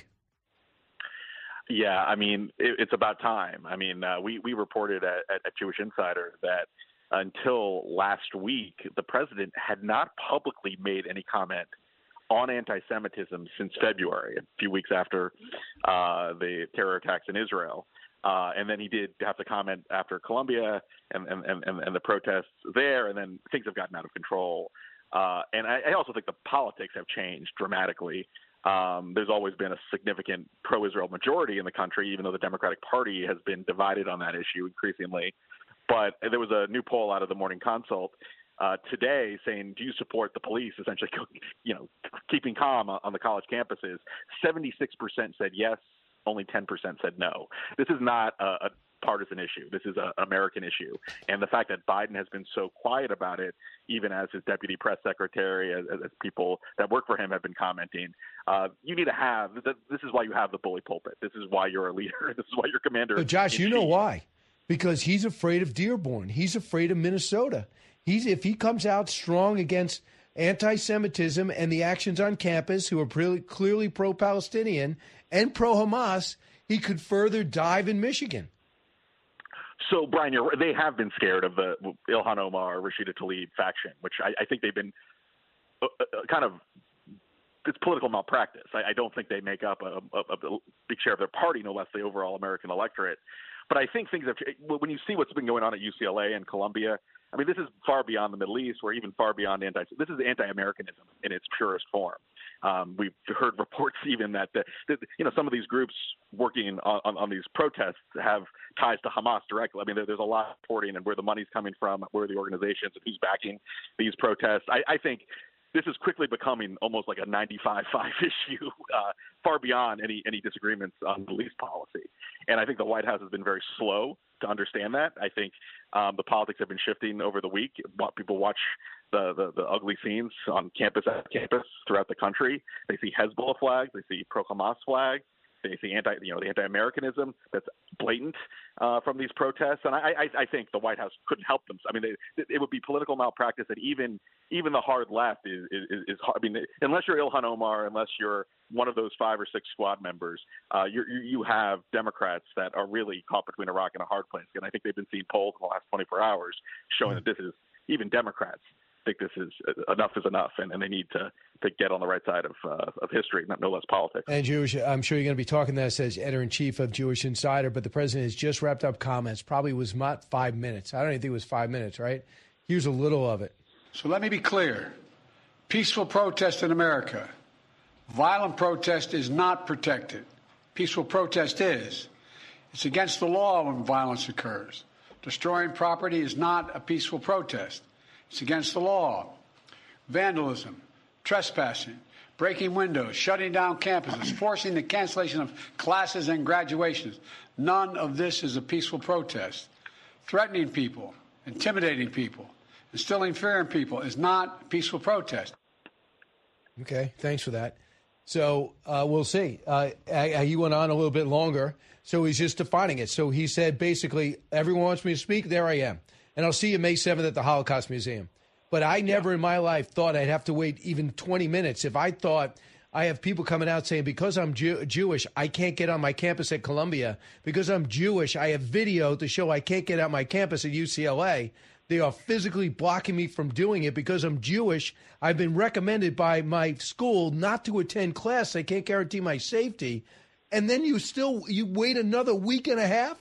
Yeah, I mean, it, it's about time. I mean, uh, we, we reported at, at, at Jewish Insider that until last week, the president had not publicly made any comment on anti-Semitism since February, a few weeks after uh, the terror attacks in Israel. Uh, and then he did have to comment after Columbia and, and, and, and the protests there, and then things have gotten out of control. Uh, and I, I also think the politics have changed dramatically. Um, there's always been a significant pro-Israel majority in the country, even though the Democratic Party has been divided on that issue increasingly. But there was a new poll out of the Morning Consult uh, today saying, do you support the police essentially, you know, keeping calm on the college campuses? seventy-six percent said yes. Only ten percent said no. This is not a, a partisan issue. This is an American issue. And the fact that Biden has been so quiet about it, even as his deputy press secretary, as, as people that work for him have been commenting, uh, you need to have, this is why you have the bully pulpit. This is why you're a leader. This is why you're commander. But Josh, you know why? Because he's afraid of Dearborn. He's afraid of Minnesota. He's if he comes out strong against anti-Semitism and the actions on campus, who are pre- clearly pro-Palestinian and pro-Hamas, he could further dive in Michigan. So, Brian, you're, they have been scared of the Ilhan Omar, Rashida Tlaib faction, which I, I think they've been uh, uh, kind of – it's political malpractice. I, I don't think they make up a, a, a big share of their party, no less the overall American electorate. But I think things have – when you see what's been going on at U C L A and Columbia, I mean, this is far beyond the Middle East or even far beyond anti – this is anti-Americanism in its purest form. Um, we've heard reports even that, the, that you know some of these groups working on, on, on these protests have ties to Hamas directly. I mean, there, there's a lot of reporting and where the money's coming from, where are the organizations, and who's backing these protests. I, I think this is quickly becoming almost like a ninety-five five issue, uh, far beyond any any disagreements on police policy. And I think the White House has been very slow to understand that. I think um, the politics have been shifting over the week. People watch the, the, the ugly scenes on campus after campus throughout the country. They see Hezbollah flags. They see pro-Hamas flags. They see anti, you know, the anti-Americanism that's blatant uh, from these protests. And I, I, I think the White House couldn't help them. I mean, they, it would be political malpractice that even even the hard left is, is, is hard. I mean, unless you're Ilhan Omar, unless you're one of those five or six squad members, uh, you you have Democrats that are really caught between a rock and a hard place. And I think they've been seeing polls in the last twenty-four hours showing that this is, even Democrats think this is enough is enough, and, and they need to, to get on the right side of uh, of history, not no less politics. And Jewish, I'm sure you're going to be talking to us as editor-in-chief of Jewish Insider, but the president has just wrapped up comments. Probably was not five minutes. I don't even think it was five minutes, right? Here's a little of it. So let me be clear. Peaceful protest in America. Violent protest is not protected. Peaceful protest is. It's against the law when violence occurs. Destroying property is not a peaceful protest. It's against the law. Vandalism, trespassing, breaking windows, shutting down campuses, forcing the cancellation of classes and graduations. None of this is a peaceful protest. Threatening people, intimidating people, instilling fear in people is not a peaceful protest. Okay, thanks for that. So uh, we'll see. Uh, he went on a little bit longer, so he's just defining it. So he said, basically, everyone wants me to speak, there I am. And I'll see you May seventh at the Holocaust Museum. But I never in my life thought I'd have to wait even twenty minutes. If I thought I have people coming out saying, because I'm Jew- Jewish, I can't get on my campus at Columbia. Because I'm Jewish, I have video to show I can't get on my campus at U C L A. They are physically blocking me from doing it because I'm Jewish. I've been recommended by my school not to attend class. They can't guarantee my safety. And then you still, you wait another week and a half?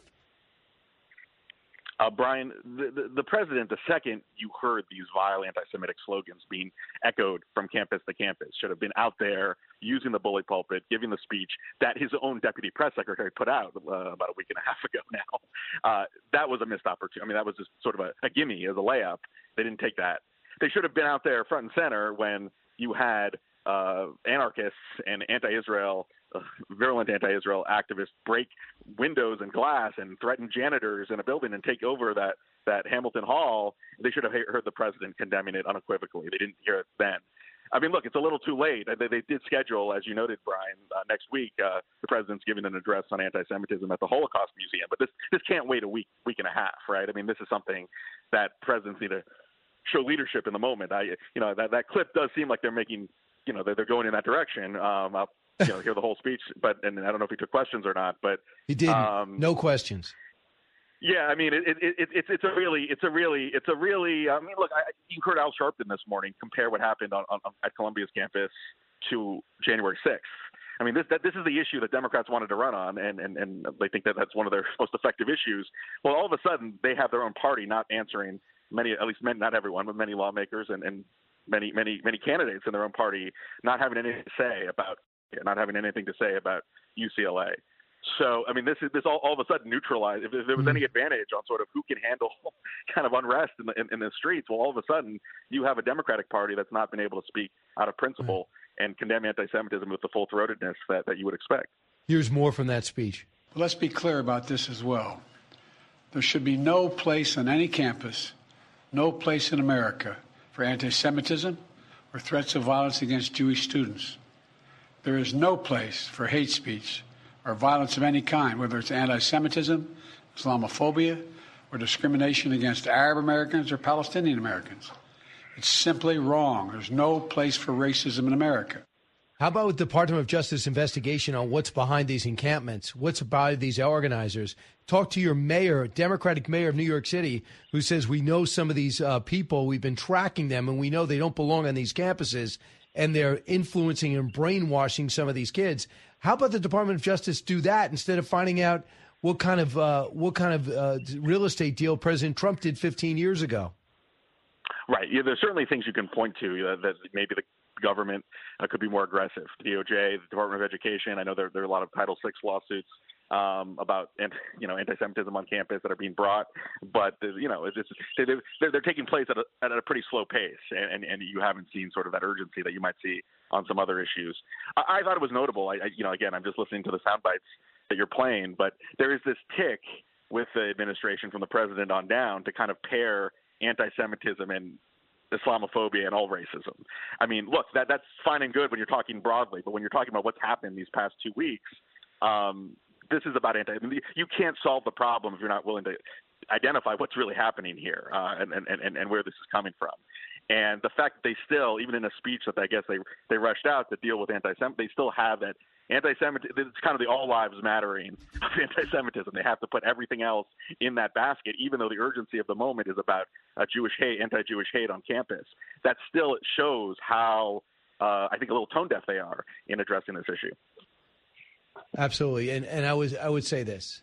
Uh, Brian, the, the, the president, the second you heard these vile anti-Semitic slogans being echoed from campus to campus, should have been out there using the bully pulpit, giving the speech that his own deputy press secretary put out uh, about a week and a half ago now. Uh, that was a missed opportunity. I mean, that was just sort of a, a gimme as a layup. They didn't take that. They should have been out there front and center when you had uh, anarchists and anti-Israel Uh, virulent anti-Israel activists break windows and glass and threaten janitors in a building and take over that, that Hamilton Hall. They should have heard the president condemning it unequivocally. They didn't hear it then. I mean, look, it's a little too late. They, they did schedule, as you noted, Brian, uh, next week, uh, the president's giving an address on anti-Semitism at the Holocaust Museum. But this this can't wait a week, week and a half, right? I mean, this is something that presidents need to show leadership in the moment. I, you know, that, that clip does seem like they're making, you know, they're, they're going in that direction. Um, I'll, you know, hear the whole speech, but and I don't know if he took questions or not, but he didn't. Um, no questions. Yeah, I mean, it, it, it, it's it's a really, it's a really, it's a really. I mean, look, I, you heard Al Sharpton this morning compare what happened on, on at Columbia's campus to January sixth. I mean, this that, this is the issue that Democrats wanted to run on, and, and, and they think that that's one of their most effective issues. Well, all of a sudden, they have their own party not answering many, at least many, not everyone, but many lawmakers and, and many, many, many candidates in their own party not having anything to say about. Not having anything to say about U C L A. So, I mean, this is this all, all of a sudden neutralized. If, if there was any advantage on sort of who can handle kind of unrest in the, in, in the streets, well, all of a sudden you have a Democratic Party that's not been able to speak out of principle and condemn anti-Semitism with the full-throatedness that, that you would expect. Here's more from that speech. Let's be clear about this as well. There should be no place on any campus, no place in America for anti-Semitism or threats of violence against Jewish students. There is no place for hate speech or violence of any kind, whether it's anti-Semitism, Islamophobia, or discrimination against Arab Americans or Palestinian Americans. It's simply wrong. There's no place for racism in America. How about with the Department of Justice investigation on what's behind these encampments? What's behind these organizers? Talk to your mayor, Democratic mayor of New York City, who says we know some of these uh, people. We've been tracking them, and we know they don't belong on these campuses. And they're influencing and brainwashing some of these kids. How about the Department of Justice do that instead of finding out what kind of uh, what kind of uh, real estate deal President Trump did fifteen years ago? Right. Yeah, there's certainly things you can point to uh, that maybe the government uh, could be more aggressive. D O J, the Department of Education. I know there, there are a lot of Title six lawsuits um, about you know anti-Semitism on campus that are being brought, but you know it's, they're, they're taking place at a, at a pretty slow pace, and, and, and you haven't seen sort of that urgency that you might see on some other issues. I, I thought it was notable. I, I, you know, again, I'm just listening to the sound bites that you're playing, but there is this tick with the administration from the president on down to kind of pair anti-Semitism and Islamophobia and all racism. I mean, look, that that's fine and good when you're talking broadly, but when you're talking about what's happened these past two weeks, um, this is about anti. I mean, you can't solve the problem if you're not willing to identify what's really happening here uh, and, and, and, and where this is coming from. And the fact that they still, even in a speech that I guess they they rushed out to deal with anti-Semitism, they still have that anti-Semitism. It's kind of the all lives mattering of anti-Semitism. They have to put everything else in that basket, even though the urgency of the moment is about uh, Jewish hate, anti-Jewish hate on campus. That still shows how, uh, I think, a little tone deaf they are in addressing this issue. Absolutely. And and I was I would say this.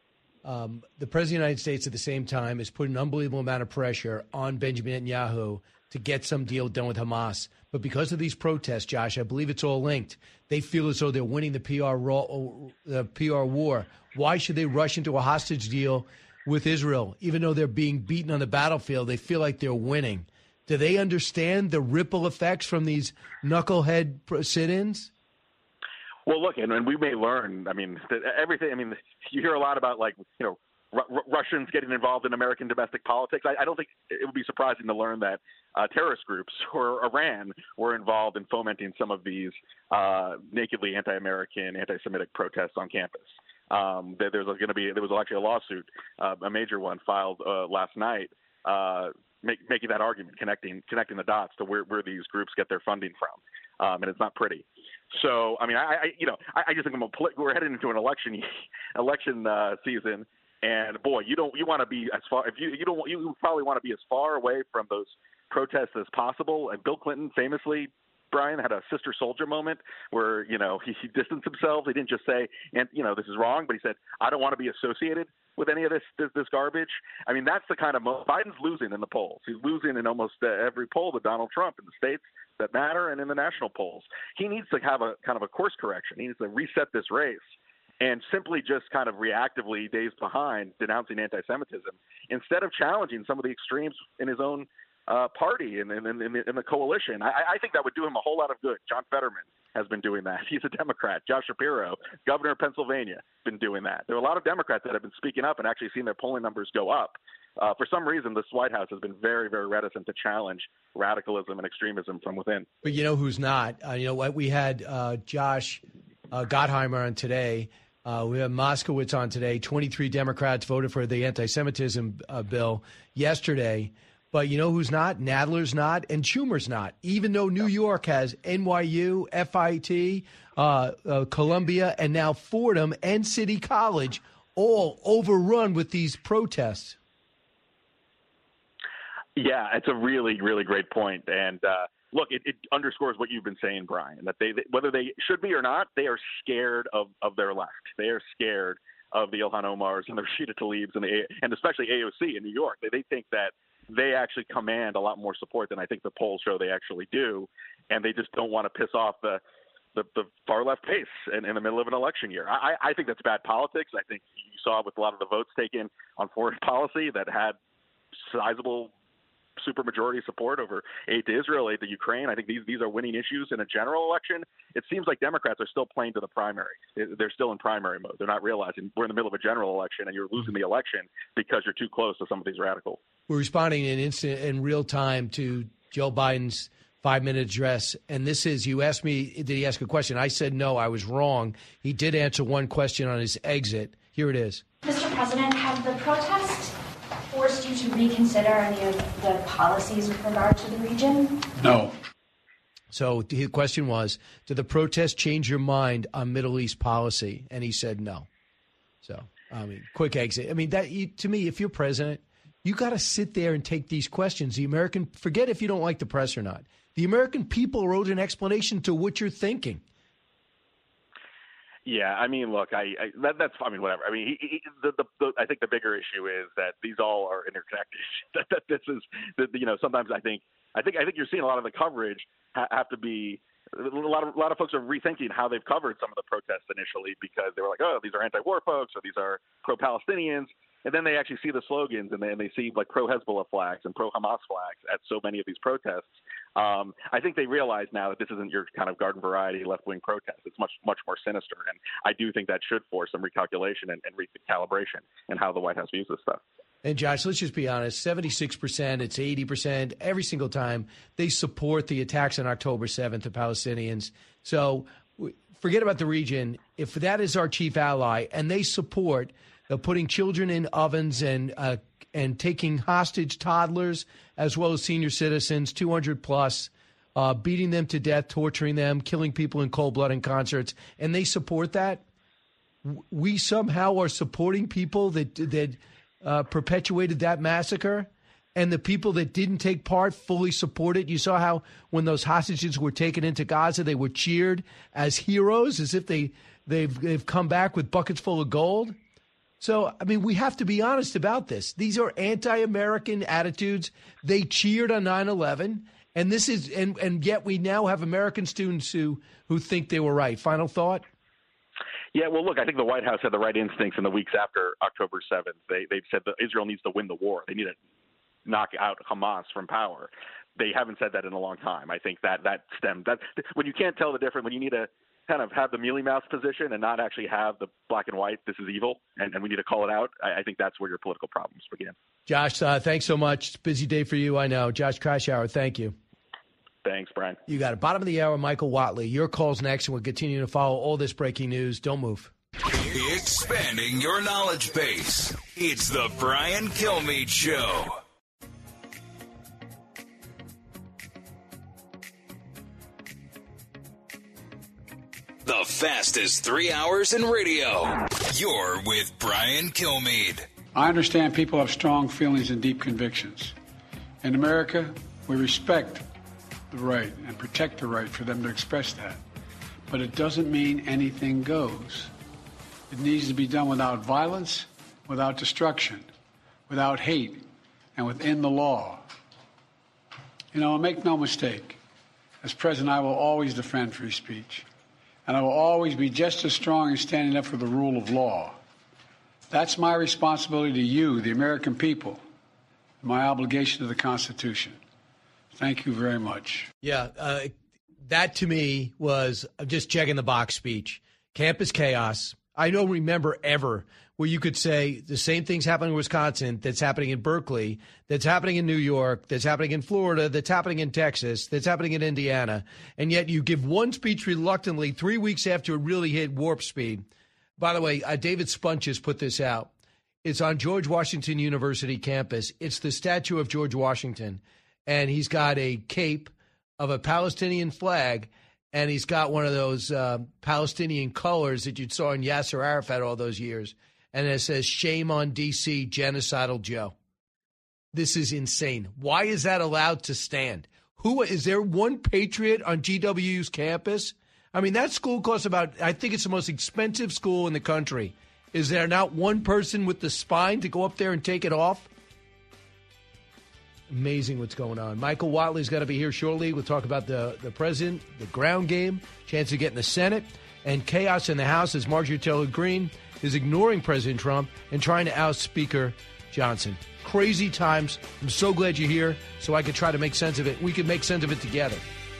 Um, the President of the United States at the same time has put an unbelievable amount of pressure on Benjamin Netanyahu to get some deal done with Hamas. But because of these protests, Josh, I believe it's all linked. They feel as though they're winning the P R ro- the P R war. Why should they rush into a hostage deal with Israel? Even though they're being beaten on the battlefield, they feel like they're winning. Do they understand the ripple effects from these knucklehead sit-ins? Well, look, and, and we may learn, I mean, everything, I mean, you hear a lot about, like, you know, R- Russians getting involved in American domestic politics. I, I don't think it would be surprising to learn that uh, terrorist groups or Iran were involved in fomenting some of these uh, nakedly anti-American, anti-Semitic protests on campus. Um, there, there's going to be, there was actually a lawsuit, uh, a major one filed uh, last night, uh, make, making that argument, connecting connecting the dots to where, where these groups get their funding from, um, and it's not pretty. So, I mean, I, I you know, I, I just think I'm a, we're heading into an election election uh, season, and boy, you don't you want to be as far if you you don't you probably want to be as far away from those protests as possible. And Bill Clinton famously, Brian, had a sister soldier moment where you know he, he distanced himself. He didn't just say, and you know, this is wrong, but he said, I don't want to be associated with any of this, this this garbage. I mean, that's the kind of mo- Biden's losing in the polls. He's losing in almost uh, every poll to Donald Trump in the states that matter and in the national polls. He needs to have a kind of a course correction. He needs to reset this race and simply just kind of reactively, days behind, denouncing anti-Semitism instead of challenging some of the extremes in his own uh, party and in, in, in, in the coalition. I, I think that would do him a whole lot of good. John Fetterman has been doing that. He's a Democrat. Josh Shapiro, governor of Pennsylvania, been doing that. There are a lot of Democrats that have been speaking up and actually seen their polling numbers go up. Uh, for some reason, this White House has been very, very reticent to challenge radicalism and extremism from within. But you know who's not? Uh, you know what? We had uh, Josh uh, Gottheimer on today. Uh, we have Moskowitz on today. twenty-three Democrats voted for the anti-Semitism uh, bill yesterday. But you know who's not? Nadler's not, and Schumer's not. Even though New York has N Y U, F I T, uh, uh, Columbia, and now Fordham and City College all overrun with these protests. Yeah, it's a really, really great point. And uh, look, it, it underscores what you've been saying, Brian, that they, they whether they should be or not, they are scared of, of their left. They are scared of the Ilhan Omars and the Rashida Tlaibs and, the, and especially A O C in New York. They, they think that they actually command a lot more support than I think the polls show they actually do, and they just don't want to piss off the the, the far left base in, in the middle of an election year. I, I think that's bad politics. I think you saw with a lot of the votes taken on foreign policy that had sizable supermajority support over aid to Israel, aid to Ukraine. I think these these are winning issues in a general election. It seems like Democrats are still playing to the primary. They're still in primary mode. They're not realizing we're in the middle of a general election and you're losing the election because you're too close to some of these radicals. We're responding in instant in real time to Joe Biden's five-minute address. And this is, you asked me, did he ask a question? I said no, I was wrong. He did answer one question on his exit. Here it is. Mister President, have the protests forced you to reconsider any of the policies with regard to the region? No. So the question was, did the protests change your mind on Middle East policy? And he said no. So, I mean, quick exit. I mean, that you, to me, if you're president, you got to sit there and take these questions. The American, forget if you don't like the press or not. The American people wrote an explanation to what you're thinking. Yeah, I mean, look, I, I that, that's, I mean, whatever. I mean, he, he, the, the, the, I think the bigger issue is that these all are interconnected. that, that this is, that, you know, sometimes I think I think I think you're seeing a lot of the coverage ha- have to be a lot of a lot of folks are rethinking how they've covered some of the protests initially because they were like, oh, these are anti-war folks or these are pro-Palestinians. And then they actually see the slogans and they, and they see like pro-Hezbollah flags and pro-Hamas flags at so many of these protests. Um, I think they realize now that this isn't your kind of garden variety left-wing protest. It's much, much more sinister. And I do think that should force some recalculation and, and recalibration in how the White House views this stuff. And, Josh, let's just be honest, seventy-six percent, it's eighty percent. Every single time they support the attacks on October seventh of Palestinians. So forget about the region. If that is our chief ally and they support uh, putting children in ovens and uh, and taking hostage toddlers as well as senior citizens, two hundred plus, uh, beating them to death, torturing them, killing people in cold blood in concerts, and they support that, we somehow are supporting people that that – Uh, perpetuated that massacre, and the people that didn't take part fully support it. You saw how when those hostages were taken into Gaza, they were cheered as heroes, as if they, they've, they've come back with buckets full of gold. So, I mean, we have to be honest about this. These are anti-American attitudes. They cheered on nine eleven, and this is, and, and yet we now have American students who, who think they were right. Final thought? Yeah, well, look, I think the White House had the right instincts in the weeks after October seventh. They they said that Israel needs to win the war. They need to knock out Hamas from power. They haven't said that in a long time. I think that that stemmed that when you can't tell the difference, when you need to kind of have the mealy mouse position and not actually have the black and white, this is evil, and, and we need to call it out. I, I think that's where your political problems begin. Josh, uh, thanks so much. Busy day for you, I know. Josh Kraushaar, thank you. Thanks, Brian. You got it. Bottom of the hour, Michael Watley. Your call's next, and we'll continue to follow all this breaking news. Don't move. Expanding your knowledge base. It's the Brian Kilmeade Show. The fastest three hours in radio. You're with Brian Kilmeade. I understand people have strong feelings and deep convictions. In America, we respect the right and protect the right for them to express that. But it doesn't mean anything goes. It needs to be done without violence, without destruction, without hate, and within the law. You know, make no mistake, as president, I will always defend free speech. And I will always be just as strong in standing up for the rule of law. That's my responsibility to you, the American people, and my obligation to the Constitution. Thank you very much. Yeah, uh, that to me was just checking the box speech. Campus chaos. I don't remember ever where you could say the same thing's happening in Wisconsin that's happening in Berkeley, that's happening in New York, that's happening in Florida, that's happening in Texas, that's happening in Indiana, and yet you give one speech reluctantly three weeks after it really hit warp speed. By the way, uh, David Spunches put this out. It's on George Washington University campus. It's the statue of George Washington. And he's got a cape of a Palestinian flag, and he's got one of those uh, Palestinian colors that you saw in Yasser Arafat all those years. And it says, "Shame on D C, Genocidal Joe." This is insane. Why is that allowed to stand? Who is there one patriot on G W U's campus? I mean, that school costs about, I think it's the most expensive school in the country. Is there not one person with the spine to go up there and take it off? Amazing what's going on. Michael Watley's got to be here shortly. We'll talk about the, the president, the ground game, chance to get in the Senate, and chaos in the House as Marjorie Taylor Greene is ignoring President Trump and trying to oust Speaker Johnson. Crazy times. I'm so glad you're here so I could try to make sense of it. We could make sense of it together.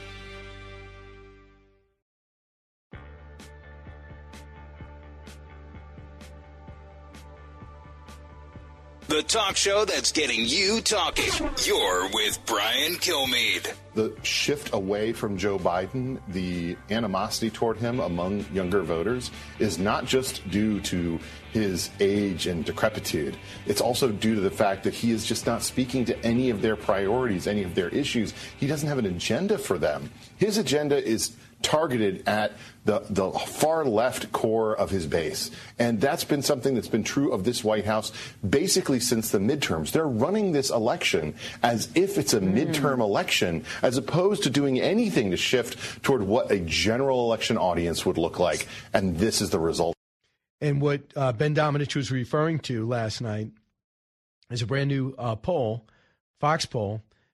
The talk show that's getting you talking. You're with Brian Kilmeade. The shift away from Joe Biden, the animosity toward him among younger voters, is not just due to his age and decrepitude. It's also due to the fact that he is just not speaking to any of their priorities, any of their issues. He doesn't have an agenda for them. His agenda is targeted at the, the far left core of his base. And that's been something that's been true of this White House basically since the midterms. They're running this election as if it's a mm. midterm election, as opposed to doing anything to shift toward what a general election audience would look like. And this is the result. And what uh, Ben Domenech was referring to last night is a brand new uh, poll, Fox poll,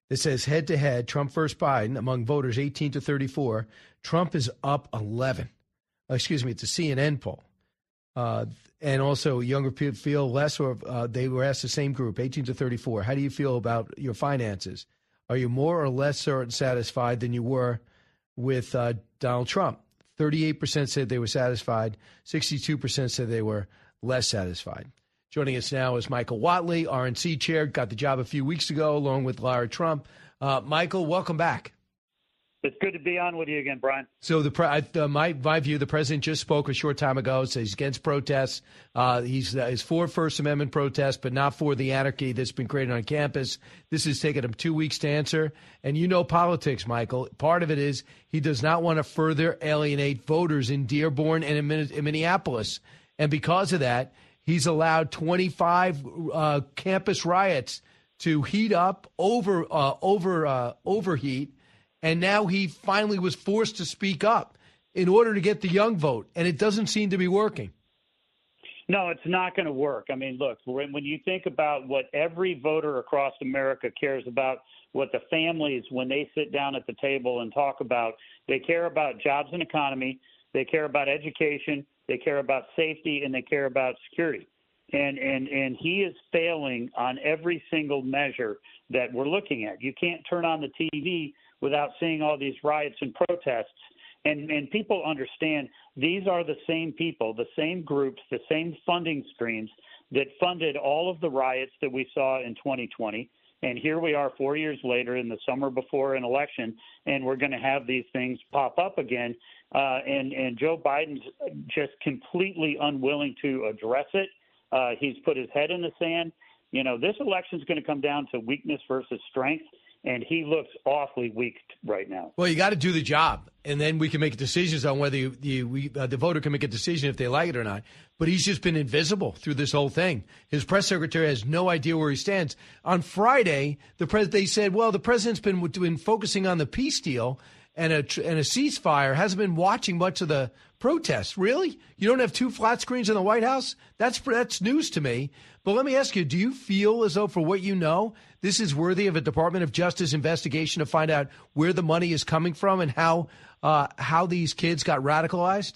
that says head-to-head, Trump versus Biden, among voters eighteen to thirty-four, Trump is up eleven. Uh, excuse me, it's a C N N poll. Uh, and also, younger people feel less, or uh, they were asked the same group, eighteen to thirty-four. How do you feel about your finances? Are you more or less satisfied than you were with uh, Donald Trump? thirty-eight percent said they were satisfied. sixty-two percent said they were less satisfied. Joining us now is Michael Whatley, R N C chair, got the job a few weeks ago along with Lara Trump. Uh, Michael, welcome back. It's good to be on with you again, Brian. So the pre- uh, my my view, the president just spoke a short time ago. Says he's against protests. Uh, he's uh, he's for First Amendment protests, but not for the anarchy that's been created on campus. This has taken him two weeks to answer. And you know politics, Michael. Part of it is he does not want to further alienate voters in Dearborn and in, Min- in Minneapolis. And because of that, he's allowed twenty-five uh, campus riots to heat up, over uh, over uh, overheat. And now he finally was forced to speak up in order to get the young vote. And it doesn't seem to be working. No, it's not going to work. I mean, look, when you think about what every voter across America cares about, what the families, when they sit down at the table and talk about, they care about jobs and economy, they care about education, they care about safety, and they care about security. And, and, and he is failing on every single measure that we're looking at. You can't turn on the T V without seeing all these riots and protests. And, and people understand these are the same people, the same groups, the same funding streams that funded all of the riots that we saw in twenty twenty. And here we are four years later in the summer before an election, and we're going to have these things pop up again. Uh, and, and Joe Biden's just completely unwilling to address it. Uh, he's put his head in the sand. You know, this election is going to come down to weakness versus strength. And he looks awfully weak right now. Well, you got to do the job, and then we can make decisions on whether you, you, we, uh, the voter can make a decision if they like it or not. But he's just been invisible through this whole thing. His press secretary has no idea where he stands. On Friday, the pres- they said, well, the president's been, been focusing on the peace deal and a, and a ceasefire, hasn't been watching much of the protests. Really? You don't have two flat screens in the White House? That's that's news to me. But let me ask you, do you feel as though, for what you know, this is worthy of a Department of Justice investigation to find out where the money is coming from and how uh, how these kids got radicalized?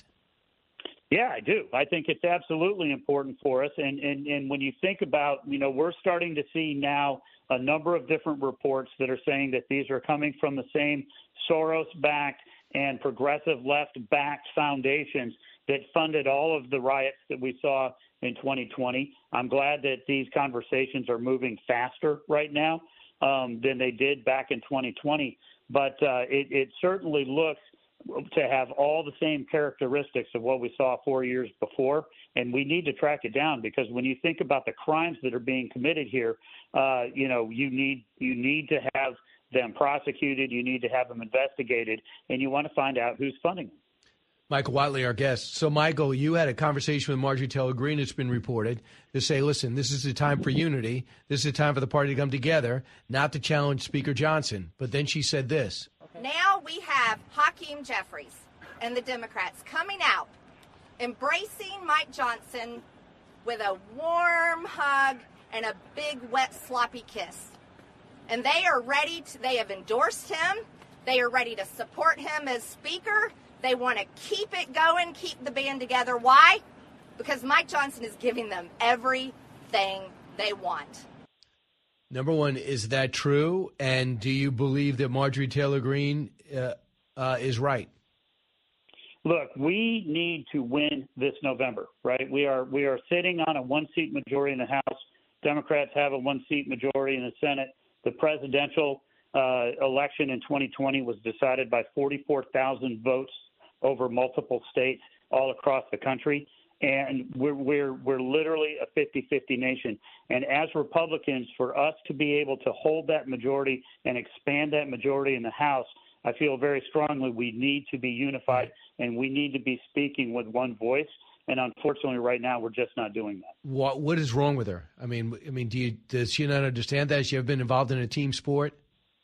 Yeah, I do. I think it's absolutely important for us. And, and, and when you think about, you know, we're starting to see now a number of different reports that are saying that these are coming from the same Soros-backed and progressive left-backed foundations that funded all of the riots that we saw in twenty twenty. I'm glad that these conversations are moving faster right now um, than they did back in twenty twenty. But uh, it, it certainly looks to have all the same characteristics of what we saw four years before. And we need to track it down, because when you think about the crimes that are being committed here, uh, you know, you need you need to have them prosecuted. You need to have them investigated, and you want to find out who's funding them. Michael Whatley, our guest. So, Michael, you had a conversation with Marjorie Taylor Greene, it's been reported, to say, listen, this is a time for unity. This is a time for the party to come together, not to challenge Speaker Johnson. But then she said this. Now we have Hakeem Jeffries and the Democrats coming out, embracing Mike Johnson with a warm hug and a big, wet, sloppy kiss. And they are ready to, they have endorsed him. They are ready to support him as Speaker. They want to keep it going, keep the band together. Why? Because Mike Johnson is giving them everything they want. Number one, is that true? And do you believe that Marjorie Taylor Greene uh, uh, is right? Look, we need to win this November, right? We are we are sitting on a one-seat majority in the House. Democrats have a one-seat majority in the Senate. The presidential uh, election in twenty twenty was decided by forty-four thousand votes over multiple states all across the country. And we're, we're, we're literally a fifty-fifty nation. And as Republicans, for us to be able to hold that majority and expand that majority in the House, I feel very strongly we need to be unified and we need to be speaking with one voice. And unfortunately, right now, we're just not doing that. What What is wrong with her? I mean, I mean, do you, does she not understand that? Has she ever been involved in a team sport?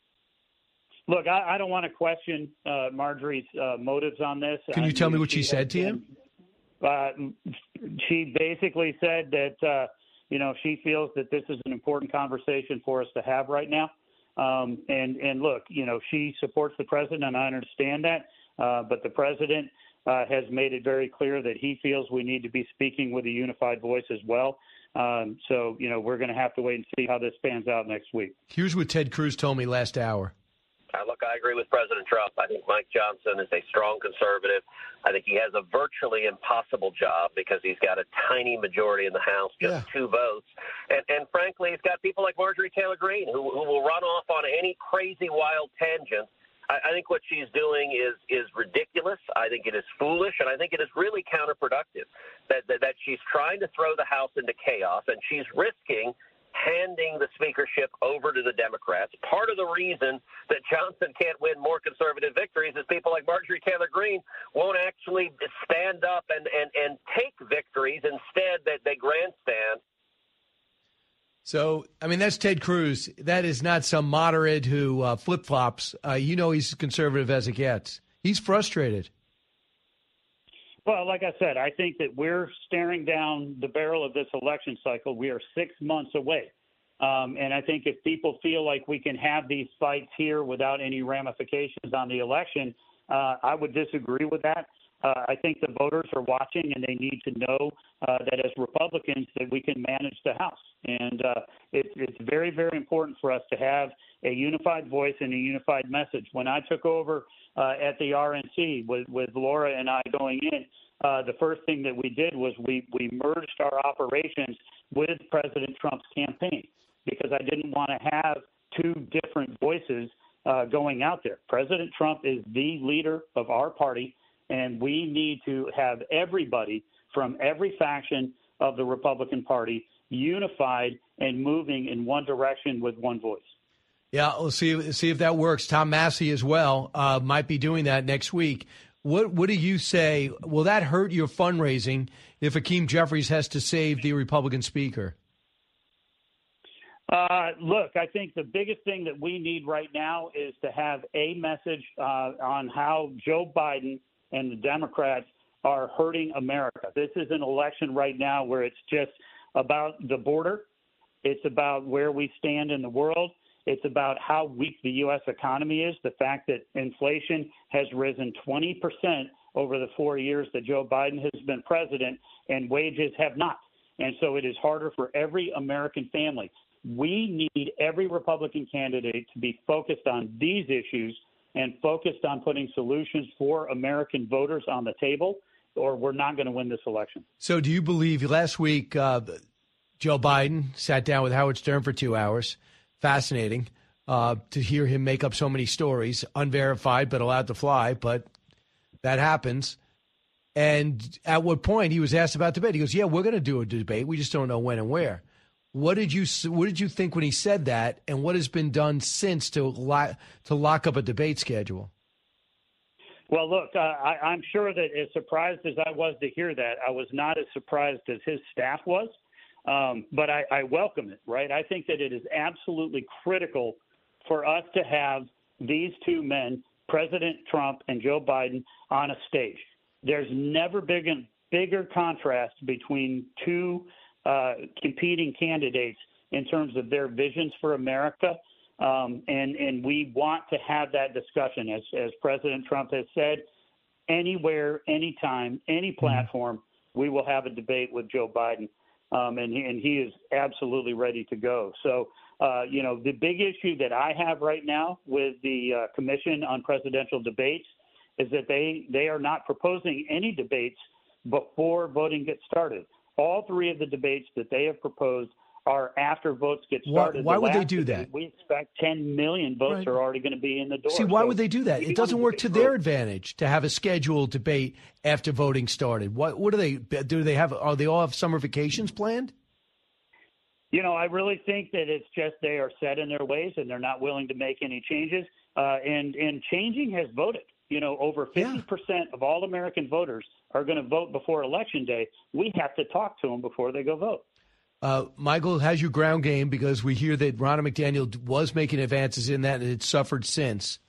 Look, I, I don't want to question uh, Marjorie's uh, motives on this. Can you I tell mean, me what she, she said to you? Uh, she basically said that, uh, you know, she feels that this is an important conversation for us to have right now. Um, and, and look, you know, she supports the president, and I understand that. Uh, but the president uh, has made it very clear that he feels we need to be speaking with a unified voice as well. Um, so, you know, we're going to have to wait and see how this pans out next week. Here's what Ted Cruz told me last hour. Uh, look, I agree with President Trump. I think Mike Johnson is a strong conservative. I think he has a virtually impossible job because he's got a tiny majority in the House, just yeah. two votes. And, and frankly, he's got people like Marjorie Taylor Greene who, who will run off on any crazy, wild tangent. I, I think what she's doing is is ridiculous. I think it is foolish, and I think it is really counterproductive that, that, that she's trying to throw the House into chaos, and she's risking handing the speakership over to the Democrats. Part of the reason that Johnson can't win more conservative victories is people like Marjorie Taylor Greene won't actually stand up and, and, and take victories. Instead, that they, they grandstand. So, I mean, that's Ted Cruz. That is not some moderate who uh, flip-flops. Uh, you know he's as conservative as it gets. He's frustrated. Well, like I said, I think that we're staring down the barrel of this election cycle. We are six months away. Um, and I think if people feel like we can have these fights here without any ramifications on the election, uh, I would disagree with that. Uh, I think the voters are watching, and they need to know uh, that as Republicans that we can manage the House. And uh, it, it's very, very important for us to have a unified voice and a unified message. When I took over uh, at the R N C with, with Laura and I going in, uh, the first thing that we did was we, we merged our operations with President Trump's campaign because I didn't want to have two different voices uh, going out there. President Trump is the leader of our party, and we need to have everybody from every faction of the Republican Party unified and moving in one direction with one voice. Yeah, we'll see, see if that works. Tom Massey as well uh, might be doing that next week. What what do you say? Will that hurt your fundraising if Hakeem Jeffries has to save the Republican speaker? Uh, look, I think the biggest thing that we need right now is to have a message uh, on how Joe Biden and the Democrats are hurting America. This is an election right now where it's just about the border. It's about where we stand in the world. It's about how weak the U S economy is, the fact that inflation has risen twenty percent over the four years that Joe Biden has been president, and wages have not. And so it is harder for every American family. We need every Republican candidate to be focused on these issues and focused on putting solutions for American voters on the table, or we're not going to win this election. So do you believe last week uh, Joe Biden sat down with Howard Stern for two hours? Fascinating uh, to hear him make up so many stories, unverified but allowed to fly, but that happens. And at what point he was asked about debate. He goes, yeah, we're going to do a debate. We just don't know when and where. What did you What did you think when he said that, and what has been done since to lock, to lock up a debate schedule? Well, look, uh, I, I'm sure that as surprised as I was to hear that, I was not as surprised as his staff was. Um, but I, I welcome it, right? I think that it is absolutely critical for us to have these two men, President Trump and Joe Biden, on a stage. There's never been bigger contrast between two uh, competing candidates in terms of their visions for America. Um, and, and we want to have that discussion. As, as President Trump has said, anywhere, anytime, any platform, we will have a debate with Joe Biden. Um, and, he, and he is absolutely ready to go. So, uh, you know, the big issue that I have right now with the uh, Commission on Presidential Debates is that they, they are not proposing any debates before voting gets started. All three of the debates that they have proposed are after votes get started. Why, why the would they do that? We expect ten million votes right. are already going to be in the door. See, why so would they do that? It doesn't work to their advantage to have a scheduled debate after voting started. What, what do they do? They have? Are they all have summer vacations planned? You know, I really think that it's just they are set in their ways and they're not willing to make any changes. Uh, and and changing has voted. You know, over fifty percent yeah. of all American voters are going to vote before Election Day. We have to talk to them before they go vote. Uh, Michael, how's your ground game? Because we hear that Ronna McDaniel was making advances in that and it's suffered since.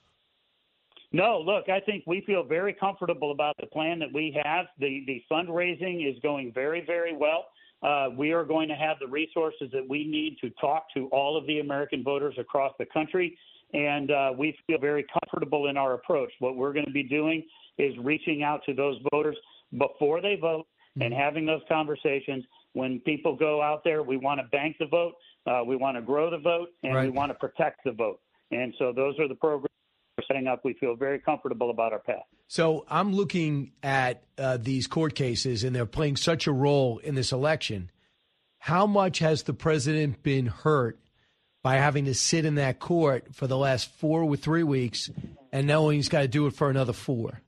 No, look, I think we feel very comfortable about the plan that we have. The the fundraising is going very, very well. uh, we are going to have the resources that we need to talk to all of the American voters across the country. And uh, we feel very comfortable in our approach. What we're going to be doing is reaching out to those voters before they vote mm-hmm. and having those conversations. When people go out there, we want to bank the vote, uh, we want to grow the vote, and right. we want to protect the vote. And so those are the programs we're setting up. We feel very comfortable about our path. So I'm looking at uh, these court cases, and they're playing such a role in this election. How much has the president been hurt by having to sit in that court for the last four or three weeks and knowing he's got to do it for another four?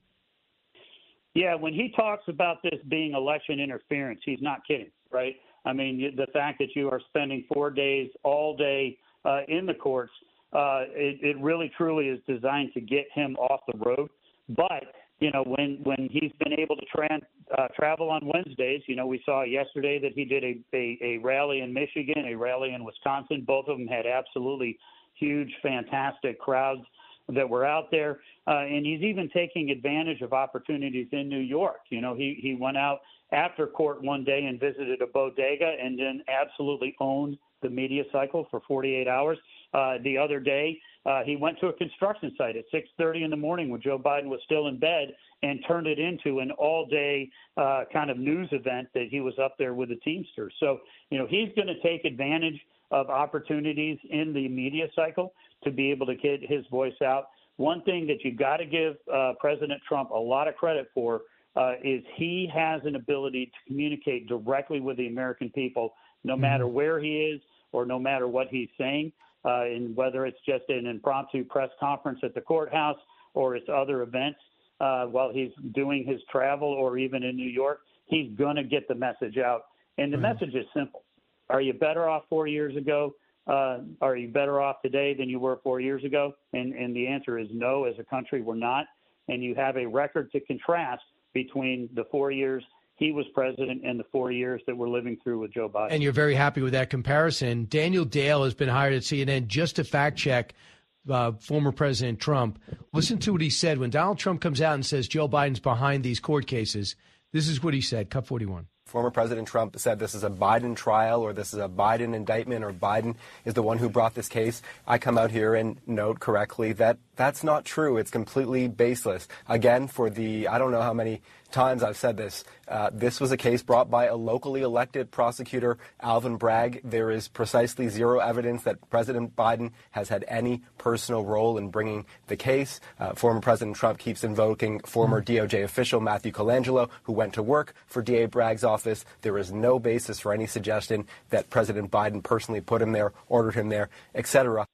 Yeah, when he talks about this being election interference, he's not kidding, right? I mean, the fact that you are spending four days all day uh, in the courts, uh, it, it really truly is designed to get him off the road. But, you know, when, when he's been able to tra- uh, travel on Wednesdays, you know, we saw yesterday that he did a, a, a rally in Michigan, a rally in Wisconsin. Both of them had absolutely huge, fantastic crowds that were out there. Uh, and he's even taking advantage of opportunities in New York. You know, he, he went out after court one day and visited a bodega and then absolutely owned the media cycle for forty-eight hours. Uh, the other day, uh, he went to a construction site at six thirty in the morning when Joe Biden was still in bed and turned it into an all-day uh, kind of news event that he was up there with the Teamsters. So, you know, he's going to take advantage of opportunities in the media cycle to be able to get his voice out. One thing that you've got to give uh, President Trump a lot of credit for uh, is he has an ability to communicate directly with the American people, no matter where he is or no matter what he's saying, uh, and whether it's just an impromptu press conference at the courthouse or it's other events uh, while he's doing his travel or even in New York, he's going to get the message out. And the right. message is simple. Are you better off four years ago? Uh, are you better off today than you were four years ago? And, and the answer is no. As a country, we're not. And you have a record to contrast between the four years he was president and the four years that we're living through with Joe Biden. And you're very happy with that comparison. Daniel Dale has been hired at C N N just to fact check uh, former President Trump. Listen to what he said. When Donald Trump comes out and says Joe Biden's behind these court cases, this is what he said. Cut forty-one. Former President Trump said this is a Biden trial or this is a Biden indictment or Biden is the one who brought this case. I come out here and note correctly that that's not true. It's completely baseless. Again, for the, I don't know how many times I've said this, uh, this was a case brought by a locally elected prosecutor, Alvin Bragg. There is precisely zero evidence that President Biden has had any personal role in bringing the case. Uh, former President Trump keeps invoking former D O J official Matthew Colangelo, who went to work for D A Bragg's office. There is no basis for any suggestion that President Biden personally put him there, ordered him there, et cetera.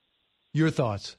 Your thoughts?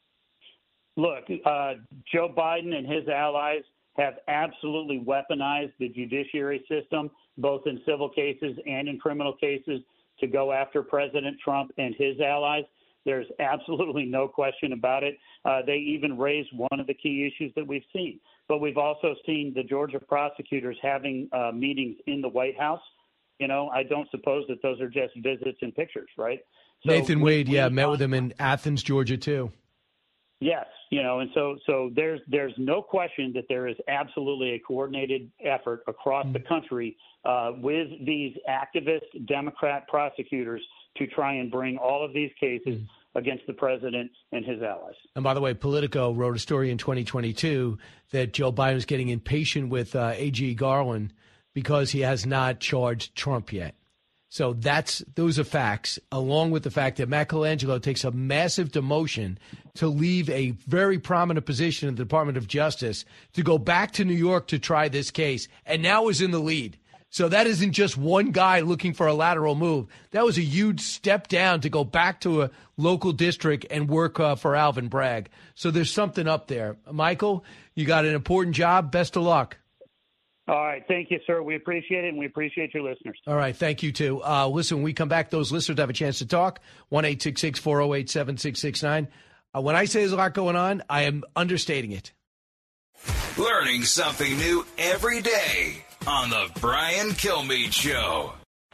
Look, uh, Joe Biden and his allies have absolutely weaponized the judiciary system, both in civil cases and in criminal cases, to go after President Trump and his allies. There's absolutely no question about it. Uh, they even raised one of the key issues that we've seen. But we've also seen the Georgia prosecutors having uh, meetings in the White House. You know, I don't suppose that those are just visits and pictures, right? So Nathan Wade, we, yeah, we, met with him in Athens, Georgia, too. Yes, you know, and so so there's there's no question that there is absolutely a coordinated effort across the country uh, with these activist Democrat prosecutors to try and bring all of these cases against the president and his allies. And by the way, Politico wrote a story in twenty twenty-two that Joe Biden is getting impatient with uh, A G Garland because he has not charged Trump yet. So that's those are facts, along with the fact that Matt Colangelo takes a massive demotion to leave a very prominent position in the Department of Justice to go back to New York to try this case, and now is in the lead. So that isn't just one guy looking for a lateral move. That was a huge step down to go back to a local district and work uh, for Alvin Bragg. So there's something up there. Michael, you got an important job. Best of luck. All right. Thank you, sir. We appreciate it, and we appreciate your listeners. All right. Thank you, too. Uh, listen, when we come back, those listeners have a chance to talk. one eight six six, four oh eight, seven six six nine. Uh, when I say there's a lot going on, I am understating it. Learning something new every day on the Brian Kilmeade Show.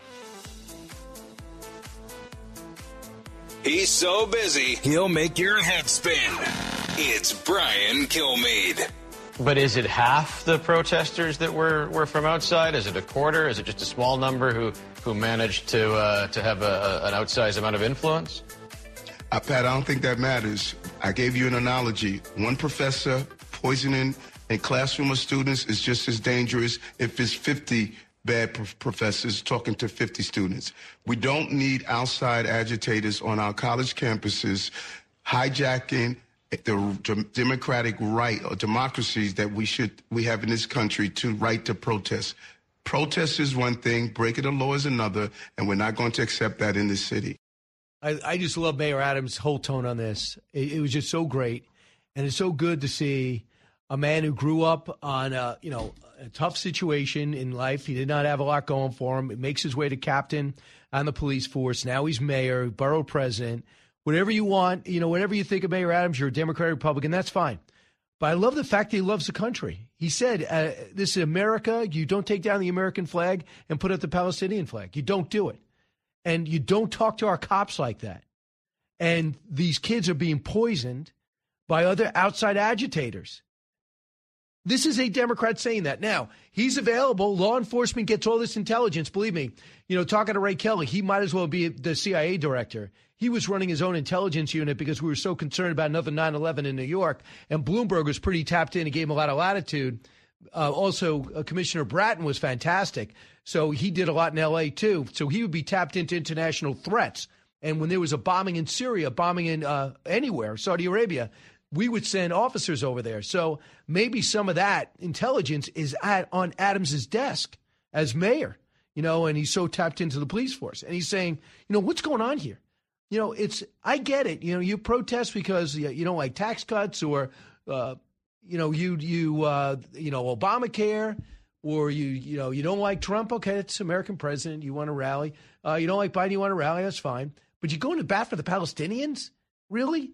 He's so busy, he'll make your head spin. It's Brian Kilmeade. But is it half the protesters that were, were from outside? Is it a quarter? Is it just a small number who, who managed to uh, to have a, a, an outsized amount of influence? Uh, Pat, I don't think that matters. I gave you an analogy. One professor poisoning a classroom of students is just as dangerous if it's fifty bad pro- professors talking to fifty students. We don't need outside agitators on our college campuses hijacking the democratic right or democracies that we should we have in this country to right to protest. Protest is one thing, breaking the law is another, and we're not going to accept that in this city. I, I just love Mayor Adams' whole tone on this. It, it was just so great, and it's so good to see a man who grew up on a, you know, a tough situation in life. He did not have a lot going for him. It makes his way to captain on the police force. Now he's mayor, borough president. Whatever you want, you know, whatever you think of Mayor Adams, you're a Democrat or Republican, that's fine. But I love the fact that he loves the country. He said, uh, this is America. You don't take down the American flag and put up the Palestinian flag. You don't do it. And you don't talk to our cops like that. And these kids are being poisoned by other outside agitators. This is a Democrat saying that. Now, he's available. Law enforcement gets all this intelligence. Believe me, you know, talking to Ray Kelly, he might as well be the C I A director. He was running his own intelligence unit because we were so concerned about another nine eleven in New York. And Bloomberg was pretty tapped in and gave him a lot of latitude. Uh, also, uh, Commissioner Bratton was fantastic. So he did a lot in L A, too. So he would be tapped into international threats. And when there was a bombing in Syria, bombing in uh, anywhere, Saudi Arabia, we would send officers over there. So maybe some of that intelligence is at, on Adams's desk as mayor, you know, and he's so tapped into the police force. And he's saying, you know, what's going on here? You know, it's, I get it. You know, you protest because you don't like tax cuts or, uh, you know, you, you, uh, you know, Obamacare, or you, you know, you don't like Trump. Okay, it's American president. You want to rally. Uh, you don't like Biden. You want to rally. That's fine. But you go into bat for the Palestinians? Really?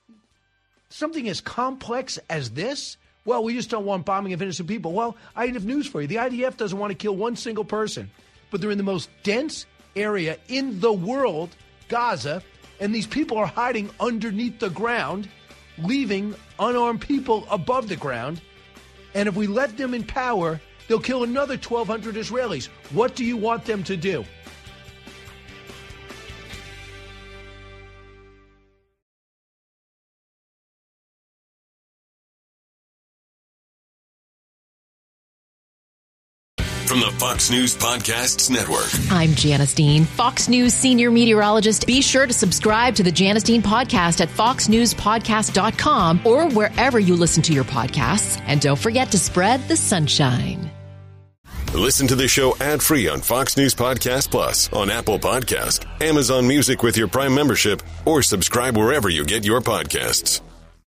Something as complex as this? Well, we just don't want bombing of innocent people. Well, I have news for you. The I D F doesn't want to kill one single person, but they're in the most dense area in the world, Gaza, and these people are hiding underneath the ground, leaving unarmed people above the ground. And if we let them in power, they'll kill another twelve hundred Israelis. What do you want them to do? From the Fox News Podcasts Network. I'm Janice Dean, Fox News senior meteorologist. Be sure to subscribe to the Janice Dean podcast at fox news podcast dot com or wherever you listen to your podcasts. And don't forget to spread the sunshine. Listen to the show ad-free on Fox News Podcast Plus, on Apple Podcast, Amazon Music with your Prime membership, or subscribe wherever you get your podcasts.